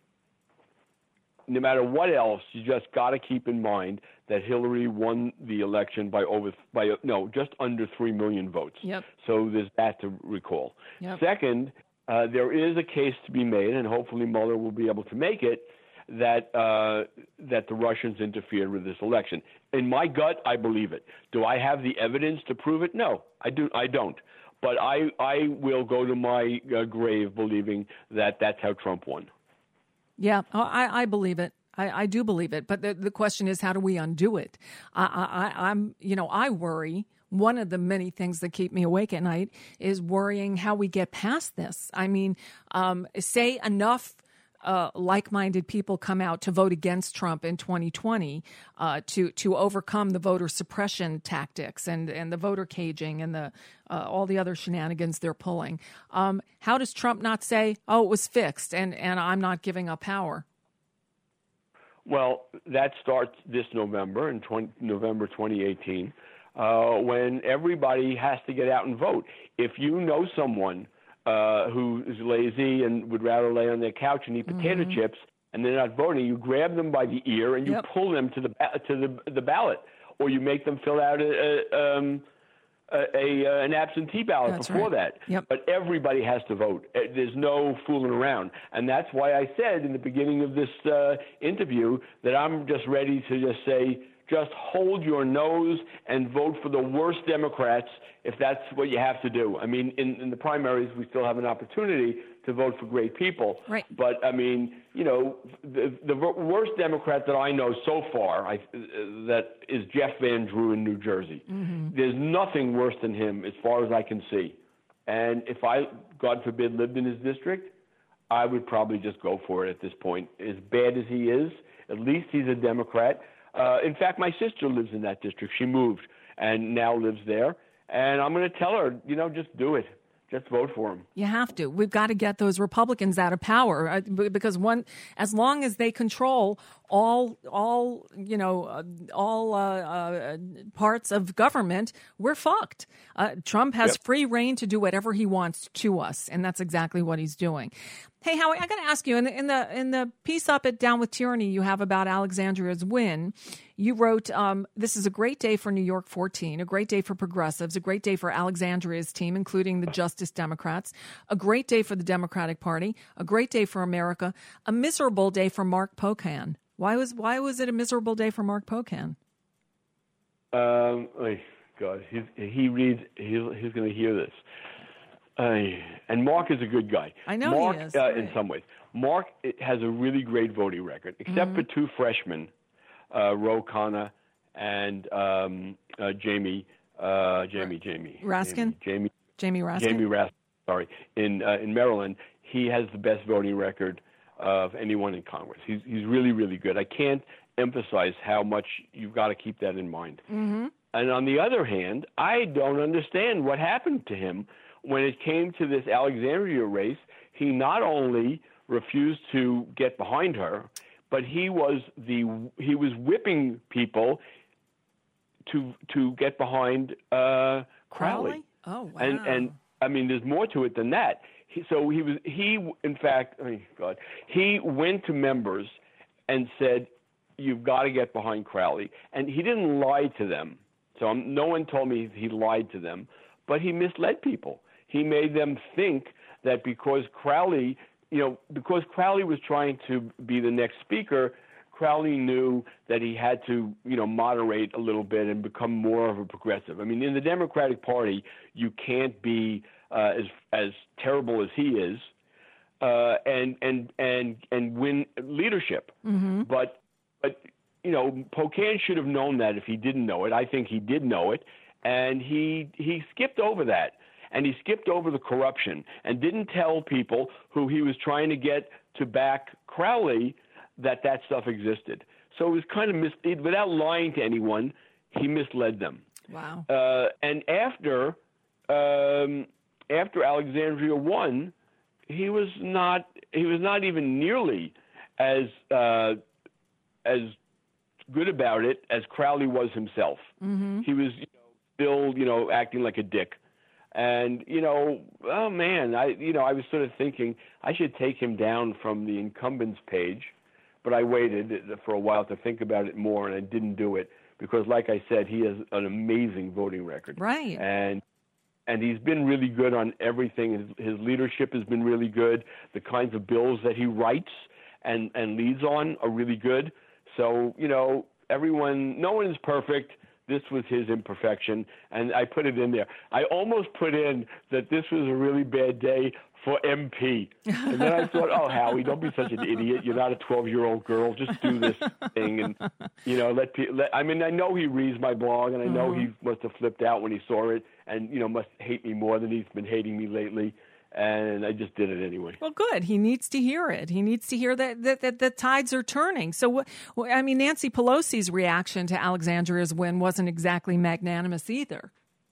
no matter what else, you just got to keep in mind that Hillary won the election by over by no just under three million votes. Yep. So there's that to recall. Yep. Second, uh, there is a case to be made, and hopefully Mueller will be able to make it, that uh, that the Russians interfered with this election. In my gut, I believe it. Do I have the evidence to prove it? No, I do. I don't. But I I will go to my uh, grave believing that that's how Trump won. Yeah, I, I believe it. I, I do believe it. But the, the question is, how do we undo it? I, I, I'm, you know, I worry. One of the many things that keep me awake at night is worrying how we get past this. I mean, um, say enough uh, like-minded people come out to vote against Trump in twenty twenty uh, to to overcome the voter suppression tactics and, and the voter caging and the uh, all the other shenanigans they're pulling. Um, how does Trump not say, "Oh, it was fixed," and and I'm not giving up power? Well, that starts this November, in twenty, November twenty eighteen, uh, when everybody has to get out and vote. If you know someone uh, who is lazy and would rather lay on their couch and eat potato Mm-hmm. chips, and they're not voting, you grab them by the ear and you Yep. pull them to the ba- to the the ballot, or you make them fill out a, a, um, a, a an absentee ballot That's before right. that. Yep. But everybody has to vote. Uh, There's no fooling around, and that's why I said in the beginning of this uh, interview that I'm just ready to just say, just hold your nose and vote for the worst Democrats if that's what you have to do. I mean, in, in the primaries, we still have an opportunity to vote for great people. Right. But, I mean, you know, the, the worst Democrat that I know so far I, uh, that is Jeff Van Drew in New Jersey. Mm-hmm. There's nothing worse than him as far as I can see. And if I, God forbid, lived in his district, I would probably just go for it at this point. As bad as he is, at least he's a Democrat. Uh, in fact, my sister lives in that district. She moved and now lives there. And I'm going to tell her, you know, just do it. Just vote for him. You have to. We've got to get those Republicans out of power uh, because one, as long as they control all, all you know, uh, all uh, uh, parts of government, we're fucked. Uh, Trump has Yep. free reign to do whatever he wants to us, and that's exactly what he's doing. Hey, Howie, I got to ask you in the, in the in the piece up at Down with Tyranny you have about Alexandria's win, you wrote, um, "This is a great day for New York fourteen, a great day for progressives, a great day for Alexandria's team, including the Justice Democrats, a great day for the Democratic Party, a great day for America, a miserable day for Mark Pocan." Why was why was it a miserable day for Mark Pocan? Um, oh, God, he's, he reads. He's, he's going to hear this. Uh, and Mark is a good guy. I know Mark, he is. Uh, right. in some ways. Mark has a really great voting record, except Mm-hmm. for two freshmen, uh, Ro Khanna and um, uh, Jamie, uh, Jamie, Jamie. Raskin? Jamie, Jamie Raskin? Jamie Raskin, sorry, in, uh, in Maryland. He has the best voting record of anyone in Congress. He's, he's really, really good. I can't emphasize how much you've got to keep that in mind. Mm-hmm. And on the other hand, I don't understand what happened to him when it came to this Alexandria race. He not only refused to get behind her, but he was the he was whipping people to to get behind uh, Crowley. Crowley? Oh, wow. And and I mean, there's more to it than that. He, so he was he in fact, oh God, he went to members and said, "You've got to get behind Crowley," and he didn't lie to them. So um, no one told me he lied to them, but he misled people. He made them think that because Crowley, you know, because Crowley was trying to be the next speaker, Crowley knew that he had to, you know, moderate a little bit and become more of a progressive. I mean, in the Democratic Party, you can't be uh, as as terrible as he is uh, and and and and win leadership. Mm-hmm. But but you know, Pocan should have known that if he didn't know it. I think he did know it, and he he skipped over that. And he skipped over the corruption and didn't tell people who he was trying to get to back Crowley that that stuff existed. So it was kind of mis- without lying to anyone, he misled them. Wow. Uh, and after um, after Alexandria won, he was not he was not even nearly as uh, as good about it as Crowley was himself. Mm-hmm. He was you know, still you know acting like a dick. And, you know, oh, man, I, you know, I was sort of thinking I should take him down from the incumbents page, but I waited for a while to think about it more, and I didn't do it because, like I said, he has an amazing voting record. Right. And and he's been really good on everything. His, his leadership has been really good. The kinds of bills that he writes and, and leads on are really good. So, you know, everyone, no one is perfect. This was his imperfection, and I put it in there. I almost put in that this was a really bad day for M P. And then I thought, oh, Howie, don't be such an idiot. You're not a twelve-year-old girl. Just do this thing. And, you know, let people – I mean, I know he reads my blog, and I know Mm-hmm. he must have flipped out when he saw it and, you know, must hate me more than he's been hating me lately. And I just did it anyway. Well, good. He needs to hear it. He needs to hear that that, that the tides are turning. So, what, well, I mean, Nancy Pelosi's reaction to Alexandria's win wasn't exactly magnanimous either.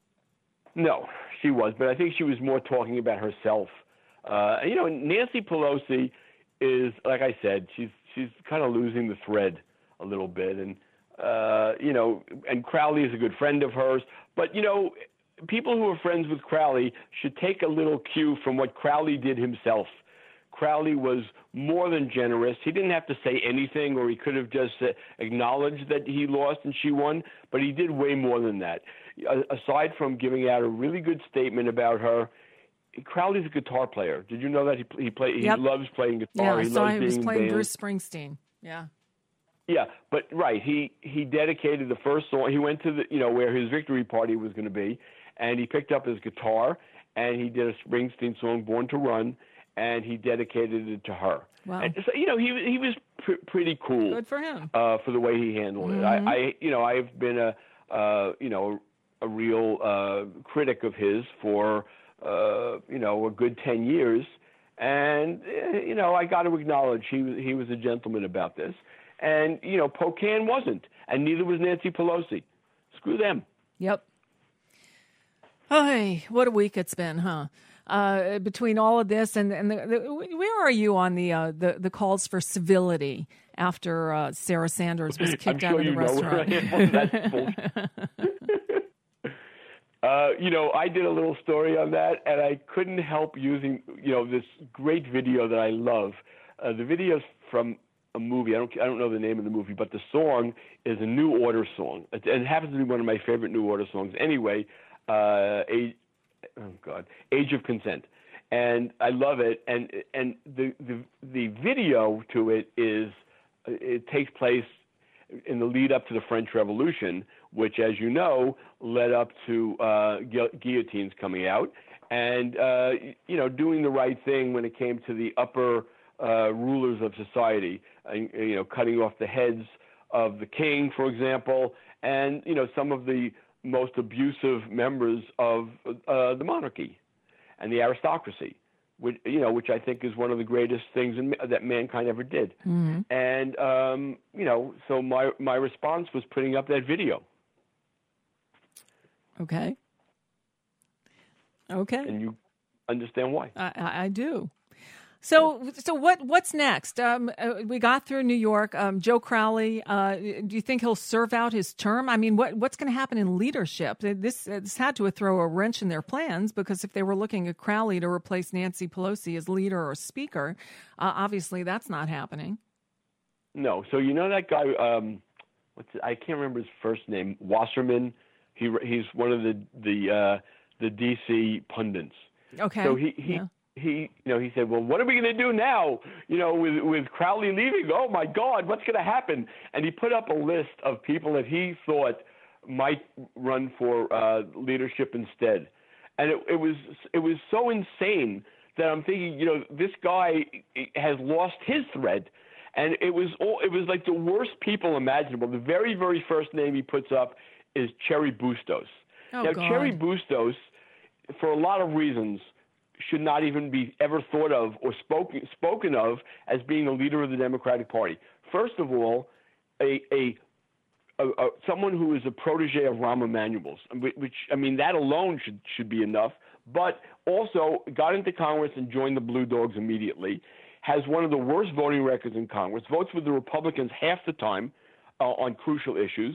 No, she was. But I think she was more talking about herself. Uh, you know, Nancy Pelosi is, like I said, she's she's kind of losing the thread a little bit. And, uh, you know, and Crowley is a good friend of hers. But, you know, people who are friends with Crowley should take a little cue from what Crowley did himself. Crowley was more than generous. He didn't have to say anything, or he could have just uh, acknowledged that he lost and she won, but he did way more than that. Uh, aside from giving out a really good statement about her, Crowley's a guitar player. Did you know that? He, he, play, Yep. he loves playing guitar. Yeah, I he saw loves he being was in playing bands. Bruce Springsteen. Yeah. Yeah, but right, he he dedicated the first song. He went to the you know where his victory party was going to be, and he picked up his guitar and he did a Springsteen song, "Born to Run," and he dedicated it to her. Wow. And so, you know, he he was pr- pretty cool. Good for him. Uh, for the way he handled it. Mhm. I, I you know I've been a uh, you know a real uh, critic of his for uh, you know a good ten years, and eh, you know I got to acknowledge he was he was a gentleman about this. And, you know, Pocan wasn't, and neither was Nancy Pelosi. Screw them. Yep. Hey, what a week it's been, huh? Uh, between all of this and and the, the, where are you on the uh, the the calls for civility after uh, Sarah Sanders was kicked I'm out sure of the you know where restaurant? I am on that bullshit. uh, you know, I did a little story on that, and I couldn't help using, you know, this great video that I love. Uh, the video's from a movie. I don't I don't know the name of the movie, but the song is a New Order song. It, it happens to be one of my favorite New Order songs. Anyway, uh, Age, oh God, Age of Consent, and I love it. And and the the the video to it is it takes place in the lead up to the French Revolution, which, as you know, led up to uh, gu- guillotines coming out. and uh, you know, doing the right thing when it came to the upper uh, rulers of society. Uh, you know, cutting off the heads of the king, for example, and you know, some of the most abusive members of uh, the monarchy and the aristocracy, which, you know, which I think is one of the greatest things in, that mankind ever did. Mm-hmm. And um, you know, so my my response was putting up that video. Okay. Okay. And you understand why? I, I, I do. So, so what? What's next? Um, uh, we got through New York. Um, Joe Crowley. Uh, do you think he'll serve out his term? I mean, what what's going to happen in leadership? This this had to throw a wrench in their plans, because if they were looking at Crowley to replace Nancy Pelosi as leader or speaker, uh, obviously that's not happening. No. So you know that guy? Um, what's it, I can't remember his first name. Wasserman. He he's one of the the uh, the D C pundits. Okay. So he he. Yeah. He, you know, he said, "Well, what are we going to do now? You know, with with Crowley leaving? Oh my God, what's going to happen?" And he put up a list of people that he thought might run for uh, leadership instead, and it, it was it was so insane that I'm thinking, you know, this guy has lost his thread, and it was all it was like the worst people imaginable. The very very first name he puts up is Cheri Bustos. Oh, now, God. Cheri Bustos, for a lot of reasons, should not even be ever thought of or spoken spoken of as being a leader of the Democratic Party. First of all, a, a, a, a someone who is a protege of Rahm Emanuel's, which, I mean, that alone should should be enough. But also got into Congress and joined the Blue Dogs immediately. Has one of the worst voting records in Congress. Votes with the Republicans half the time uh, on crucial issues,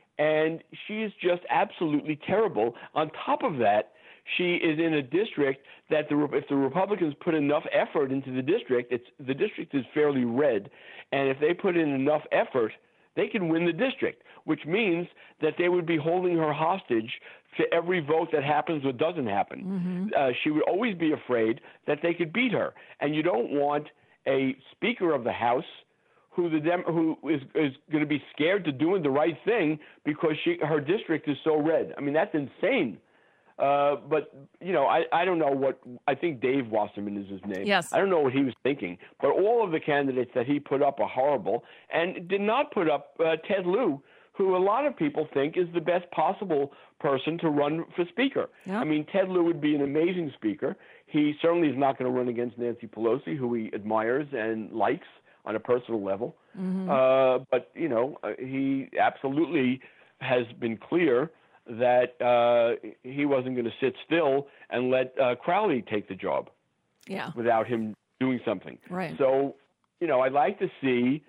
and she is just absolutely terrible. On top of that, she is in a district that the, if the Republicans put enough effort into the district, it's, the district is fairly red, and if they put in enough effort, they can win the district, which means that they would be holding her hostage to every vote that happens or doesn't happen. Mm-hmm. Uh, she would always be afraid that they could beat her, and you don't want a Speaker of the House who the Dem- who is is going to be scared to doing the right thing because she her district is so red. I mean, that's insane. Uh, but, you know, I, I don't know what – I think Dave Wasserman is his name. Yes. I don't know what he was thinking. But all of the candidates that he put up are horrible, and did not put up uh, Ted Lieu, who a lot of people think is the best possible person to run for Speaker. Yeah. I mean, Ted Lieu would be an amazing Speaker. He certainly is not going to run against Nancy Pelosi, who he admires and likes on a personal level. Mm-hmm. Uh, but, you know, uh, he absolutely has been clear – that uh, he wasn't going to sit still and let uh, Crowley take the job yeah. without him doing something. Right. So, you know, I'd like to see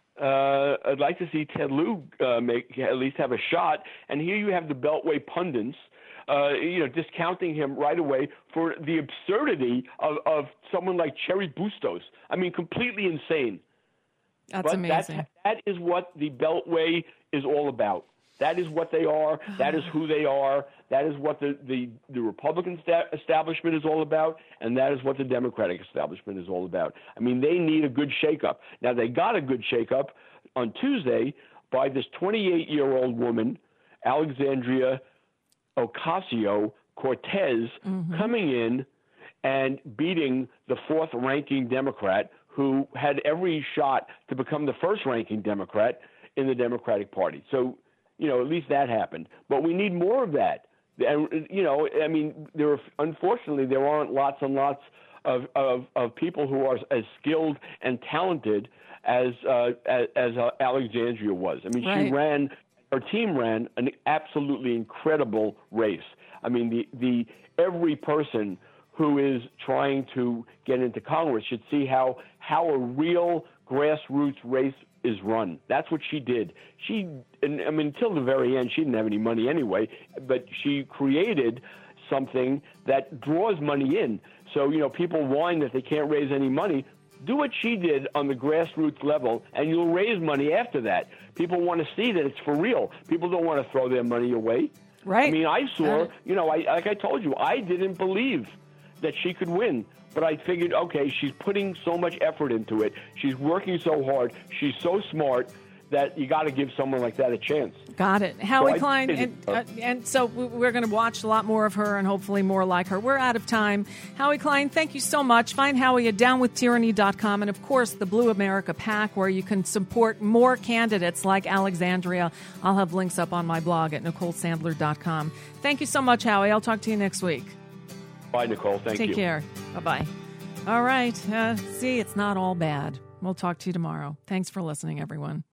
uh, I'd like to see Ted Lieu uh, make at least have a shot. And here you have the Beltway pundits, uh, you know, discounting him right away for the absurdity of, of someone like Cheri Bustos. I mean, completely insane. That's but amazing. That's, that is what the Beltway is all about. That is what they are. That is who they are. That is what the, the, the Republican sta- establishment is all about, and that is what the Democratic establishment is all about. I mean, they need a good shakeup. Now, they got a good shakeup on Tuesday by this twenty-eight-year-old woman, Alexandria Ocasio-Cortez, Mm-hmm. coming in and beating the fourth-ranking Democrat, who had every shot to become the first-ranking Democrat in the Democratic Party. So, you know, at least that happened. But we need more of that. And, you know, I mean, there are, unfortunately, there aren't lots and lots of, of, of people who are as skilled and talented as uh, as, as uh, Alexandria was. I mean, Right. she ran, her team ran an absolutely incredible race. I mean, the, the every person who is trying to get into Congress should see how how a real grassroots race is run. That's what she did. She, and, I mean, until the very end, she didn't have any money anyway, but she created something that draws money in. So, you know, people whine that they can't raise any money. Do what she did on the grassroots level, and you'll raise money after that. People want to see that it's for real. People don't want to throw their money away. Right. I mean, I saw, Uh, you know, I, like I told you, I didn't believe that she could win. But I figured, okay, she's putting so much effort into it. She's working so hard. She's so smart that you got to give someone like that a chance. Got it. Howie So I- Klein. is it- And, uh, and so we- we're going to watch a lot more of her and hopefully more like her. We're out of time. Howie Klein, thank you so much. Find Howie at down with tyranny dot com and, of course, the Blue America PAC, where you can support more candidates like Alexandria. I'll have links up on my blog at nicole sandler dot com. Thank you so much, Howie. I'll talk to you next week. Bye, Nicole. Thank Take you. care. Bye-bye. All right. Uh, see, it's not all bad. We'll talk to you tomorrow. Thanks for listening, everyone.